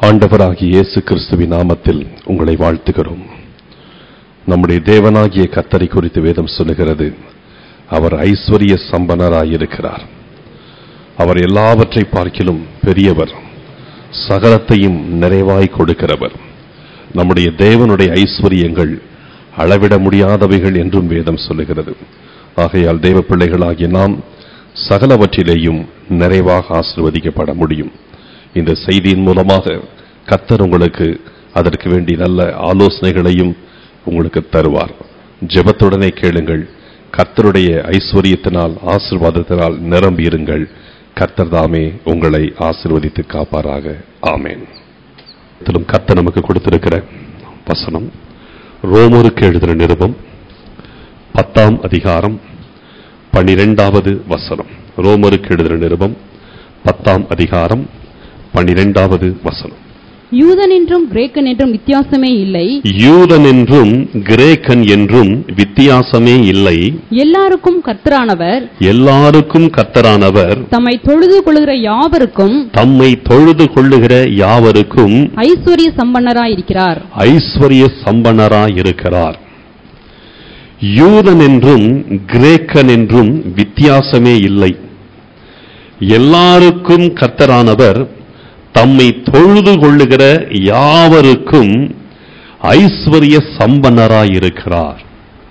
ஆண்டவராகிய இயேசு கிறிஸ்துவின் நாமத்தில் உங்களை வாழ்த்துகிறோம். நம்முடைய தேவனாகிய கர்த்தரை குறித்து வேதம் சொல்லுகிறது, அவர் ஐஸ்வர்ய சம்பன்னராயிருக்கிறார். அவர் எல்லாவற்றை பார்க்கிலும் பெரியவர், சகலத்தையும் நிறைவாய் கொடுக்கிறவர். நம்முடைய தேவனுடைய ஐஸ்வர்யங்கள் அளவிட முடியாதவைகள் என்றும் வேதம் சொல்லுகிறது. ஆகையால் தேவ பிள்ளைகளாகிய நாம் சகலவற்றிலேயும் நிறைவாக ஆசீர்வதிக்கப்பட முடியும். இந்த செய்தியின் மூலமாக கர்த்தர் உங்களுக்கு அதற்கு வேண்டிய நல்ல ஆலோசனைகளையும் உங்களுக்கு தருவார். ஜெபத்துடனே கேளுங்கள். கர்த்தருடைய ஐஸ்வர்யத்தினால் ஆசீர்வாதத்தினால் நிரம்பியிருங்கள். கர்த்தர் தாமே உங்களை ஆசீர்வதித்து காப்பாராக. ஆமென். கர்த்தர் நமக்கு கொடுத்திருக்கிற வசனம் ரோமருக்கு எழுதின நிருபம் 10ஆம் அதிகாரம் 12வது வசனம். ரோமருக்கு எழுதின நிருபம் 10ஆம் அதிகாரம் 12வது வசனம். யூதன் என்றும் கிரேக்கன் என்றும் வித்தியாசமே இல்லை. யூதன் என்றும் கிரேக்கன் என்றும் வித்தியாசமே இல்லை. எல்லாருக்கும் கர்த்தரானவர், எல்லாருக்கும் கர்த்தரானவர் தம்மை தொழுது கொள்ளுகிற யாவருக்கும், தம்மை தொழுது கொள்ளுகிற யாவருக்கும் ஐஸ்வர்ய சம்பன்னராயிருக்கிறார். ஐஸ்வர்ய சம்பன்னராயிருக்கிறார். யூதன் என்றும் கிரேக்கன் என்றும் வித்தியாசமே இல்லை. எல்லாருக்கும் கர்த்தரானவர் தம்மை தொழுது கொள்ளுகிற யாவருக்கும் ஐஸ்வர்ய சம்பன்னராயிருக்கிறார்.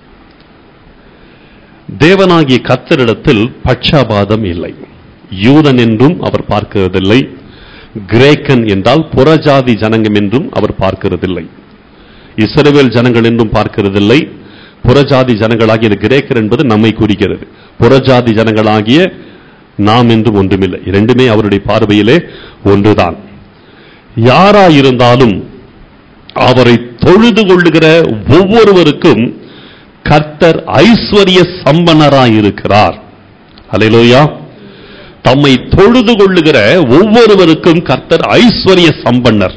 தேவனாகிய கர்த்தரிடத்தில் பட்சபாதம் இல்லை. யூதன் என்றும் அவர் பார்க்கிறதில்லை, கிரேக்கன் என்றால் புறஜாதி ஜனங்கள் என்றும் அவர் பார்க்கிறதில்லை, இஸ்ரவேல் ஜனங்கள் என்றும் பார்க்கிறதில்லை. புறஜாதி ஜனங்களாகிய கிரேக்கர் என்பது நம்மை குறிக்கிறது. புறஜாதி ஜனங்களாகிய நாம் என்றும் ஒன்றுமில்லை. இரண்டுமே அவருடைய பார்வையிலே ஒன்றுதான். யாராயிருந்தாலும் அவரை தொழுது கொள்ளுகிற ஒவ்வொருவருக்கும் கர்த்தர் ஐஸ்வர்ய சம்பன்னராயிருக்கிறார். அல்லேலூயா. தம்மை தொழுது கொள்ளுகிற ஒவ்வொருவருக்கும் கர்த்தர் ஐஸ்வர்ய சம்பன்னர்.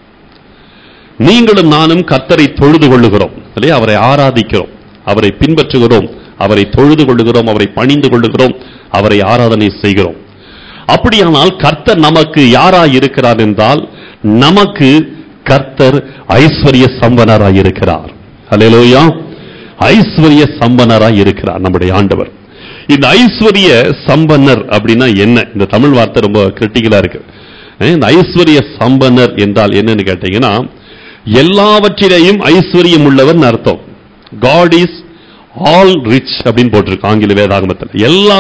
நீங்களும் நானும் கர்த்தரை தொழுது கொள்ளுகிறோம், அவரை ஆராதிக்கிறோம், அவரை பின்பற்றுகிறோம், அவரை தொழுது கொள்ளுகிறோம், அவரை பணிந்து கொள்ளுகிறோம், அவரை ஆராதனை செய்கிறோம். அப்படியானால் கர்த்தர் நமக்கு யாராய் இருக்கிறார் என்றால், நமக்கு கர்த்தர் ஐஸ்வர்ய சம்பன்னராய் இருக்கிறார். அல்லேலூயா. ஐஸ்வர்ய சம்பன்னராய் இருக்கிறார் நம்முடைய ஆண்டவர். இந்த ஐஸ்வர்ய சம்பன்னர் அப்படின்னா என்ன? இந்த தமிழ் வார்த்தை ரொம்ப கிரிட்டிக்கலா இருக்கு. இந்த ஐஸ்வர்ய சம்பன்னர் என்றால் என்னன்னு கேட்டீங்கன்னா, எல்லாவற்றிலேயும் ஐஸ்வர்யம் உள்ளவர் அர்த்தம். காட் இஸ் ஆல் ரிச் அப்படின்னு போட்டிருக்கு ஆங்கில வேதாகமத்தில்.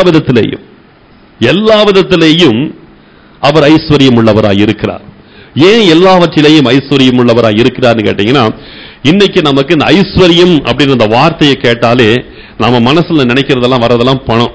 எல்லா விதத்திலேயும் அவர் ஐஸ்வர்யம் உள்ளவராய் இருக்கிறார். ஏன் எல்லாவற்றிலேயும் ஐஸ்வர்யம் உள்ளவராய் இருக்கிறார்னு கேட்டீங்கன்னா, இன்னைக்கு நமக்கு இந்த ஐஸ்வர்யம் அப்படின்ற அந்த வார்த்தையை கேட்டாலே நம்ம மனசுல நினைக்கிறதெல்லாம் வரதெல்லாம் பணம்.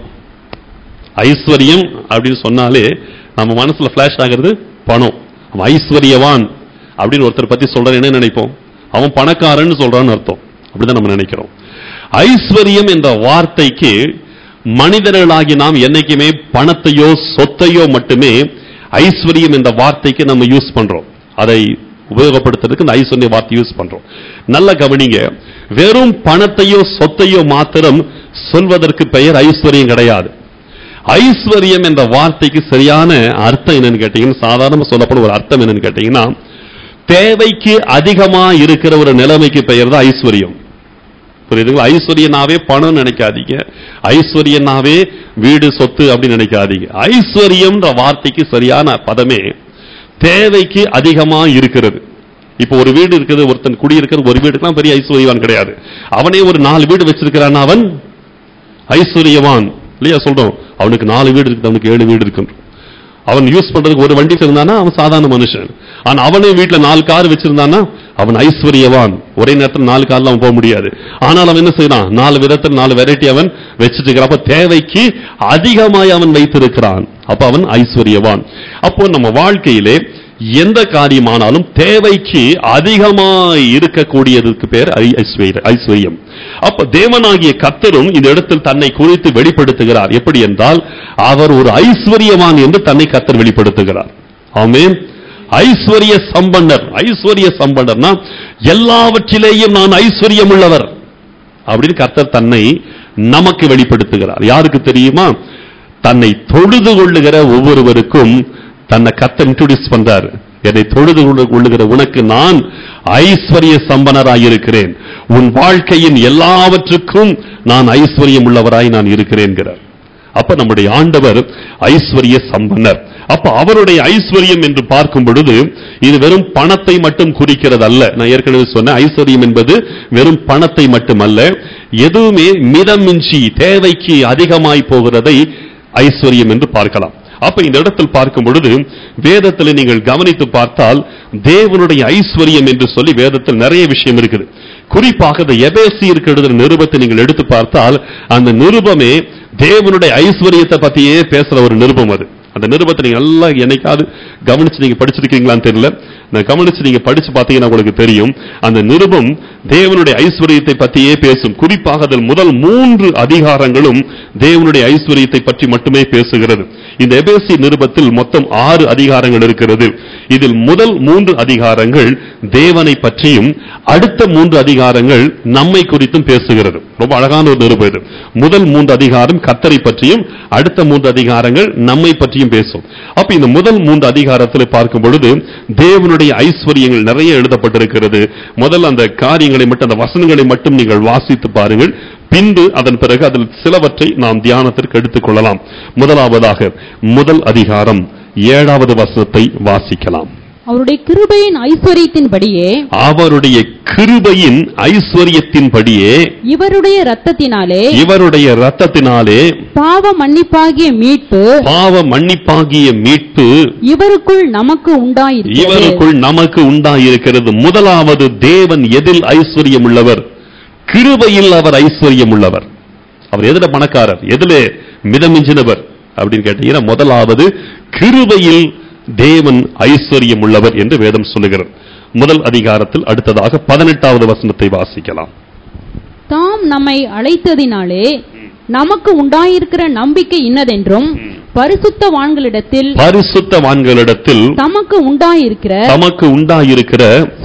ஐஸ்வர்யம் அப்படின்னு சொன்னாலே நம்ம மனசுல பிளாஷ் ஆகிறது பணம். ஐஸ்வர்யவான் அப்படின்னு ஒருத்தர் பத்தி சொல்ற என்ன நினைப்போம்? அவன் பணக்காரன்னு சொல்றான்னு அர்த்தம். அப்படிதான் நம்ம நினைக்கிறோம். ஐஸ்வர்யம் என்ற வார்த்தைக்கு மனிதர்களாகி நாம் என்னைக்குமே பணத்தையோ சொத்தையோ மட்டுமே ஐஸ்வர்யம் என்ற வார்த்தைக்கு நம்ம யூஸ் பண்றோம். அதை உபயோகப்படுத்துறதுக்கு இந்த ஐஸ்வர்ய வார்த்தை யூஸ் பண்றோம். நல்ல கவனிங்க, வெறும் பணத்தையோ சொத்தையோ மாத்திரம் சொல்வதற்கு பெயர் ஐஸ்வர்யம் கிடையாது. ஐஸ்வர்யம் என்ற வார்த்தைக்கு சரியான அர்த்தம் என்னன்னு கேட்டீங்கன்னா, சாதாரண சொல்லப்படும் ஒரு அர்த்தம் என்னன்னு கேட்டீங்கன்னா, தேவைக்கு அதிகமா இருக்கிற ஒரு நிலைமைக்கு பெயர் தான் ஐஸ்வர்யம். புரியுதுங்களா? ஐஸ்வர்யனாவே பணம் நினைக்காதீங்க, ஐஸ்வர்யனாவே வீடு சொத்து அப்படின்னு நினைக்காதீங்க. ஐஸ்வர்யம் வார்த்தைக்கு சரியான பதமே தேவைக்கு அதிகமா இருக்கிறது. இப்போ ஒரு வீடு இருக்குது, ஒருத்தன் குடியிருக்கிறது, ஒரு வீடுக்கெல்லாம் பெரிய ஐஸ்வர்யவான் கிடையாது. அவனே ஒரு 4 வீடு வச்சிருக்கிறான், அவன் ஐஸ்வர்யவான் இல்லையா? சொல்றோம், அவனுக்கு 4 வீடு இருக்கு, அவனுக்கு 7 வீடு இருக்கு. அவன் யூஸ் பண்றதுக்கு ஒரு வண்டி இருந்தானா அவன் சாதாரண மனுஷன். ஆனா அவனே வீட்டுல 4 கார் வச்சிருந்தானா அவன் ஐஸ்வர்யவான். ஒரே நேரத்தில் 4 கார்ல அவன் போக முடியாது. ஆனால் அவன் என்ன செய்யறான்? 4 விதத்தில் 4 வெரைட்டி அவன் வச்சிட்டு இருக்கிறான். அப்ப தேவைக்கு அதிகமாய் அவன் வைத்திருக்கிறான். அப்ப அவன் ஐஸ்வர்யவான். அப்போ நம்ம வாழ்க்கையிலே எந்த காரியமானாலும் தேவைக்கு அதிகமாய் இருக்கக்கூடியதுக்கு பேர் ஐஸ்வர்யம். அப்ப தேவனாகிய கர்த்தரும் இந்த இடத்தில் தன்னை குறித்து வெளிப்படுத்துகிறார். எப்படி என்றால், அவர் ஒரு ஐஸ்வர்யவான் என்று தன்னை கர்த்தர் வெளிப்படுத்துகிறார். ஆமென். ஐஸ்வர்ய சம்பன்னர். ஐஸ்வர்ய சம்பன்னர்னா எல்லாவற்றிலேயும் நான் ஐஸ்வர்யம் உள்ளவர் அப்படின்னு கர்த்தர் தன்னை நமக்கு வெளிப்படுத்துகிறார். யாருக்கு தெரியுமா? தன்னை தொழுது கொள்ளுகிற ஒவ்வொருவருக்கும் தன்னை கர்த்தர் இன்ட்ரோடியூஸ் பண்றாரு. என்னை தொழுது கொள்ளுகிற உனக்கு நான் ஐஸ்வர்ய சம்பனராயிருக்கிறேன், உன் வாழ்க்கையின் எல்லாவற்றுக்கும் நான் ஐஸ்வர்யம் உள்ளவராய் நான் இருக்கிறேன்கிறார். அப்ப நம்முடைய ஆண்டவர் ஐஸ்வர்ய சம்பன்னர். அப்ப அவருடைய ஐஸ்வர்யம் என்று பார்க்கும் பொழுது இது வெறும் பணத்தை மட்டும் குறிக்கிறது அல்ல. நான் ஏற்கனவே சொன்ன ஐஸ்வர்யம் என்பது வெறும் பணத்தை மட்டுமல்ல, எதுவுமே மிதமிஞ்சி தேவைக்கு அதிகமாய் போகிறதை ஐஸ்வர்யம் என்று பார்க்கலாம். அப்ப இந்த இடத்தில் பார்க்கும் பொழுது வேதத்தில் நீங்கள் கவனித்து பார்த்தால் தேவனுடைய ஐஸ்வர்யம் என்று சொல்லி வேதத்தில் நிறைய விஷயம் இருக்குது. குறிப்பாக இந்த எபேசியருக்கு எழுதின நிருபத்தை நீங்கள் எடுத்து பார்த்தால் அந்த நிருபமே தேவனுடைய ஐஸ்வர்யத்தை பத்தியே பேசுற ஒரு நிருபம். அது அந்த நிருபத்தை நீங்க எல்லாம் என்னைக்காவது கவனிச்சு நீங்க படிச்சிருக்கீங்களான்னு தெரியல, நான் கவனிச்சு நீங்க படிச்சு பார்த்தீங்கன்னா உங்களுக்கு தெரியும். அந்த நிருபம் தேவனுடைய ஐஸ்வர்யத்தை பற்றியே பேசும். குறிப்பாக அதில் முதல் 3 அதிகாரங்களும் தேவனுடைய ஐஸ்வர்யத்தை பற்றி மட்டுமே பேசுகிறது. இந்த எபேசி நிருபத்தில் மொத்தம் 6 அதிகாரங்கள் இருக்கிறது. இதில் முதல் 3 அதிகாரங்கள் தேவனை பற்றியும் அடுத்த 3 அதிகாரங்கள் நம்மை குறித்தும் பேசுகிறது. ரொம்ப அழகான ஒரு நிருபம் இது. முதல் 3 அதிகாரம் கர்த்தரை பற்றியும் அடுத்த 3 அதிகாரங்கள் நம்மை பற்றியும் பேசும். அப்ப இந்த முதல் 3 அதிகாரத்தில் பார்க்கும் பொழுது தேவனுடைய ஐஸ்வர்யங்கள் நிறைய எழுதப்பட்டிருக்கிறது. முதல் அந்த காரியங்களை மட்டும், அந்த வசனங்களை மட்டும் நீங்கள் வாசித்து பாருங்கள். பின்பு அதன் பிறகு அதில் சிலவற்றை நாம் தியானத்திற்கு எடுத்துக் கொள்ளலாம். முதலாவதாக முதல் அதிகாரம் 7வது வசனத்தை வாசிக்கலாம். அவருடைய கிருபையின் ஐஸ்வர்யத்தின்படியே, அவருடைய கிருபையின் ஐஸ்வர்யத்தின்படியே, இவருடைய இரத்தத்தினாலே, இவருடைய இரத்தத்தினாலே பாவ மன்னிப்பாகிய மீட்பு, பாவ மன்னிப்பாகிய மீட்பு இவருக்குள் நமக்கு உண்டாயிருக்கிறது. இவருக்குள் நமக்கு உண்டாயிருக்கிறது. முதலாவது தேவன் எதில் ஐஸ்வர்யம் உள்ளவர்? கிருபையில் அவர் ஐஸ்வர்யம் உள்ளவர். அவர் எதில பணக்காரர், எதில மிதமிஞ்சினவர் அப்படின்னு கேட்டீங்கன்னா முதலாவது கிருபையில் தேவன் ஐஸ்வர்யம் உள்ளவர் என்று வேதம் சொல்லுகிறது. முதல் அதிகாரத்தில் அடுத்ததாக 18வது வசனத்தை வாசிக்கலாம். தாம் நம்மை அழைத்ததினாலே நமக்கு உண்டாயிருக்கிற நம்பிக்கை இன்னதென்றும் பரிசுத்தவான்களிடத்தில் தமக்கு உண்டாயிருக்கிற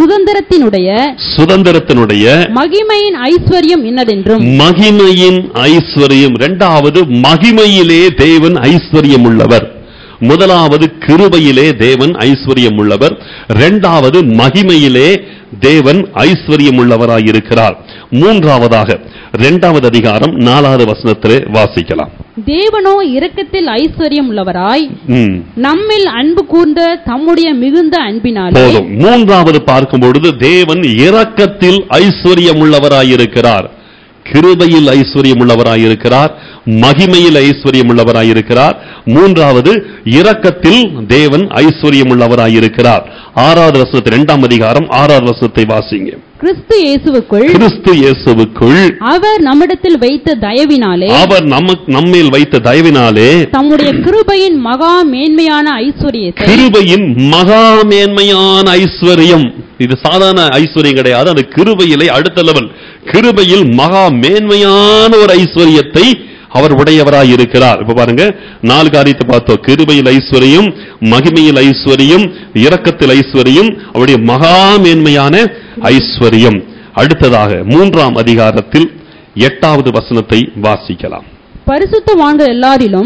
சுதந்திரத்தினுடைய மகிமையின் ஐஸ்வர்யம் இன்னதென்றும். மகிமையின் ஐஸ்வர்யம். இரண்டாவது மகிமையிலே தேவன் ஐஸ்வர்யம் உள்ளவர். முதலாவது கிருபையிலே தேவன் ஐஸ்வர்யம் உள்ளவர். இரண்டாவது மகிமையிலே தேவன் ஐஸ்வர்யம் உள்ளவராயிருக்கிறார். மூன்றாவதாக 2வது அதிகாரம் 4வது வசனத்திலே வாசிக்கலாம். தேவனோ இரக்கத்தில் ஐஸ்வர்யம் உள்ளவராய் நம்மில் அன்பு கூர்ந்த தம்முடைய மிகுந்த அன்பினாலே. மூன்றாவது பார்க்கும் பொழுது தேவன் இரக்கத்தில் ஐஸ்வர்யம் உள்ளவராயிருக்கிறார், கிருபையில் ஐஸ்வர்யம் உள்ளவராயிருக்கிறார், மகிமையில் ஐஸ்வர்யம் உள்ளவராயிருக்கிறார். மூன்றாவது இரக்கத்தில் தேவன் ஐஸ்வர்யம் உள்ளவராயிருக்கிறார். 6வது வசனத்தை 2ஆம் அதிகாரம் 6வது வசனத்தை வாசிங்க. கிறிஸ்து இயேசுவுக்குள் அவர் நம்மிடத்தில் வைத்த தயவினாலே, அவர் நம்மேல் வைத்த தயவினாலே தம்முடைய கிருபையின் மகா மேன்மையான ஐஸ்வர்யத்தை, கிருபையின் மகா மேன்மையான ஐஸ்வர்யம், இது சாதாரண ஐஸ்வர்யம் கிடையாது, அந்த கிருபையிலே அடுத்த லெவல், கிருபையில் மகா மேன்மையான ஒரு ஐஸ்வர்யத்தை அவர் உடையவராய் இருக்கிறார். இப்ப பாருங்க, 4 காரியத்தை பார்த்தோம். கிருபையில் ஐஸ்வர்யம், மகிமையில் ஐஸ்வர்யம், இரக்கத்தில் ஐஸ்வர்யம், அவருடைய மகா மேன்மையான ஐஸ்வர்யம். அடுத்ததாக 3ஆம் அதிகாரத்தில் 8வது வசனத்தை வாசிக்கலாம். பரிசுத்தவான்கள்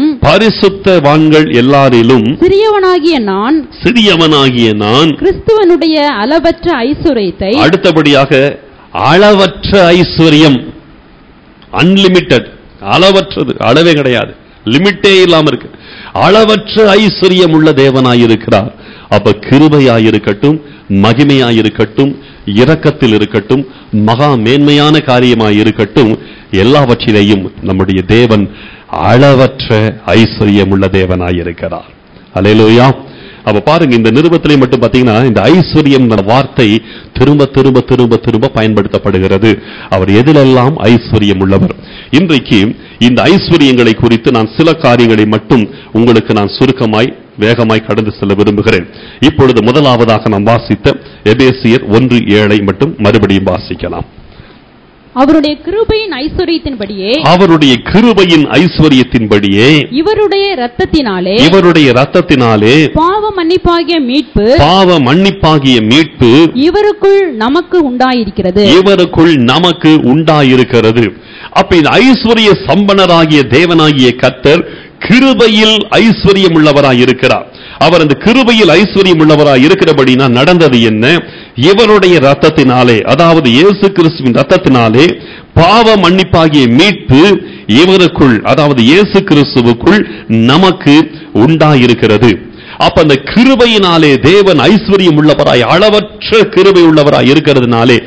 எல்லாரிலும் சிறியவனாகிய நான் கிறிஸ்துவனுடைய அளவற்ற ஐஸ்வர்யத்தை. அடுத்தபடியாக அளவற்ற ஐஸ்வர்யம், அன்லிமிட்டெட், அளவற்றது, அளவே கிடையாது, லிமிட்டே இல்லாம இருக்கு. அளவற்ற ஐஸ்வர்யம் உள்ள தேவனாயிருக்கிறார். அப்ப கிருபையாயிருக்கட்டும், மகிமையாயிருக்கட்டும், இரக்கத்தில் இருக்கட்டும், மகா மேன்மையான காரியமாயிருக்கட்டும், எல்லாவற்றிலேயும் நம்முடைய தேவன் அளவற்ற ஐஸ்வர்யம் உள்ள தேவனாயிருக்கிறார். அல்லேலூயா. அப்ப பாருங்க, இந்த நிருபத்திலே மட்டும் பாத்தீங்கன்னா இந்த ஐஸ்வர்யம் வார்த்தை திரும்ப திரும்ப திரும்ப திரும்ப பயன்படுத்தப்படுகிறது. அவர் எதிலெல்லாம் ஐஸ்வர்யம் உள்ளவர். இன்றைக்கு இந்த ஐஸ்வர்யங்களை குறித்து நான் சில காரியங்களை மட்டும் உங்களுக்கு நான் சுருக்கமாய் வேகமாய் கடந்து செல்ல விரும்புகிறேன். இப்பொழுது முதலாவதாக நாம் வாசித்த எபேசியர் 1:7 மட்டும் மறுபடியும் வாசிக்கலாம். அவருடைய கிருபையின் ஐஸ்வர்யத்தின்படியே, அவருடைய கிருபையின் ஐஸ்வர்யத்தின்படியே, இவருடைய இரத்தத்தினாலே பாவ மன்னிப்பாகிய மீட்பு, பாவ மன்னிப்பாகிய மீட்பு இவருக்குள் நமக்கு உண்டாயிருக்கிறது. இவருக்குள் நமக்கு உண்டாயிருக்கிறது. அப்ப இந்த ஐஸ்வர்ய சம்பனராகிய தேவனாகிய கர்த்தர் கிருபையில் ஐஸ்வர்யம் உள்ளவராயிருக்கிறார். அவர் அந்த கிருபையில் ஐஸ்வர்யம் உள்ளவராய் இருக்கிறபடினா நடந்தது என்ன? இவருடைய இரத்தத்தினாலே, அதாவது இயேசு கிறிஸ்துவின் இரத்தத்தினாலே பாவ மன்னிப்பாகிய மீட்பு இவருக்குள், அதாவது இயேசு கிறிஸ்துவுக்குள் நமக்கு உண்டாயிருக்கிறது. அப்ப அந்த கிருபையினாலே தேவன் ஐஸ்வர்யம் உள்ளவராய், அளவற்ற கிருபை உள்ளவராய் இருக்கிறதுனாலே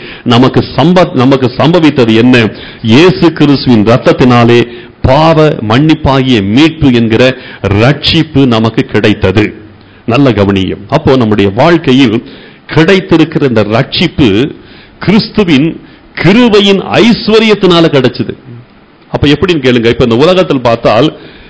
நமக்கு சம்பவித்தது என்ன? இயேசு கிறிஸ்துவின் இரத்தத்தினாலே பாவ மன்னிப்பாகிய மீட்பு என்கிற ரட்சிப்பு நமக்கு கிடைத்தது. நல்ல கவனியம். அப்போ நம்முடைய வாழ்க்கையில் கிடைத்திருக்கிற இந்த ரட்சிப்பு கிறிஸ்துவின் கிருபையின் ஐஸ்வர்யத்தினால கிடைச்சது. அப்ப எப்படின்னு கேளுங்க. இப்ப இந்த உலகத்தில் பார்த்தால்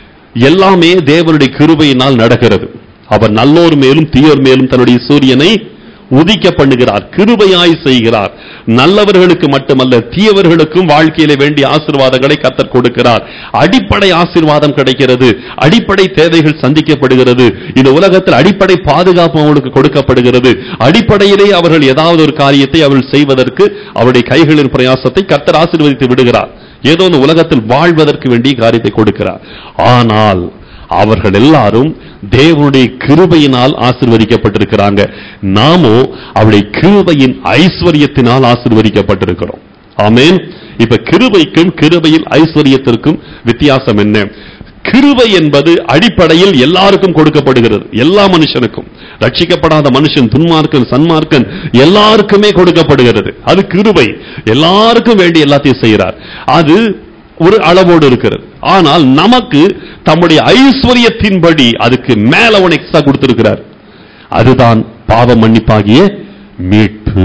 எல்லாமே தேவனுடைய கிருபையினால் நடக்கிறது. அவர் நல்லோர் மேலும் தீயோர் மேலும் தன்னுடைய சூரியனை உதிக்க பண்ணுகிறார், கிருபையாய் செய்கிறார். நல்லவர்களுக்கு மட்டுமல்ல, தீயவர்களுக்கும் வாழ்க்கையில வேண்டிய ஆசீர்வாதங்களை கர்த்தர் கொடுக்கிறார். அடிப்படை ஆசீர்வாதம் கிடைக்கிறது, அடிப்படை தேவைகள் சந்திக்கப்படுகிறது. இந்த உலகத்தில் அடிப்படை பாதுகாப்பு அவர்களுக்கு கொடுக்கப்படுகிறது. அடிப்படையிலே அவர்கள் ஏதாவது ஒரு காரியத்தை அவர்கள் செய்வதற்கு அவருடைய கைகளின் பிரயாசத்தை கர்த்தர் ஆசீர்வதித்து விடுகிறார். ஏதோ இந்த உலகத்தில் வாழ்வதற்கு வேண்டிய காரியத்தை கொடுக்கிறார். ஆனால் அவர்கள் எல்லாரும் தேவனுடைய கிருபையினால் ஆசீர்வதிக்கப்பட்டிருக்கிறாங்க. நாமோ அவருடைய கிருபையின் ஐஸ்வர்யத்தினால் ஆசீர்வதிக்கப்பட்டிருக்கிறோம். ஆமென். இப்ப கிருபைக்கும் கிருபையின் ஐஸ்வர்யத்திற்கும் வித்தியாசம் என்ன? கிருபை என்பது அடிப்படையில் எல்லாருக்கும் கொடுக்கப்படுகிறது, எல்லா மனுஷனுக்கும். ரட்சிக்கப்படாத மனுஷன், துன்மார்க்கன், சன்மார்க்கன் எல்லாருக்குமே கொடுக்கப்படுகிறது. அது கிருபை. எல்லாருக்கும் வேண்டி எல்லாத்தையும் செய்கிறார். அது ஒரு அளவோடு இருக்கிறது. ஆனால் நமக்கு தம்முடைய ஐஸ்வர்யத்தின்படி அதுக்கு மேல ஒன்று எக்ஸ்ட்ரா கொடுத்திருக்கிறார். அதுதான் பாவ மன்னிப்பாகிய மீட்பு.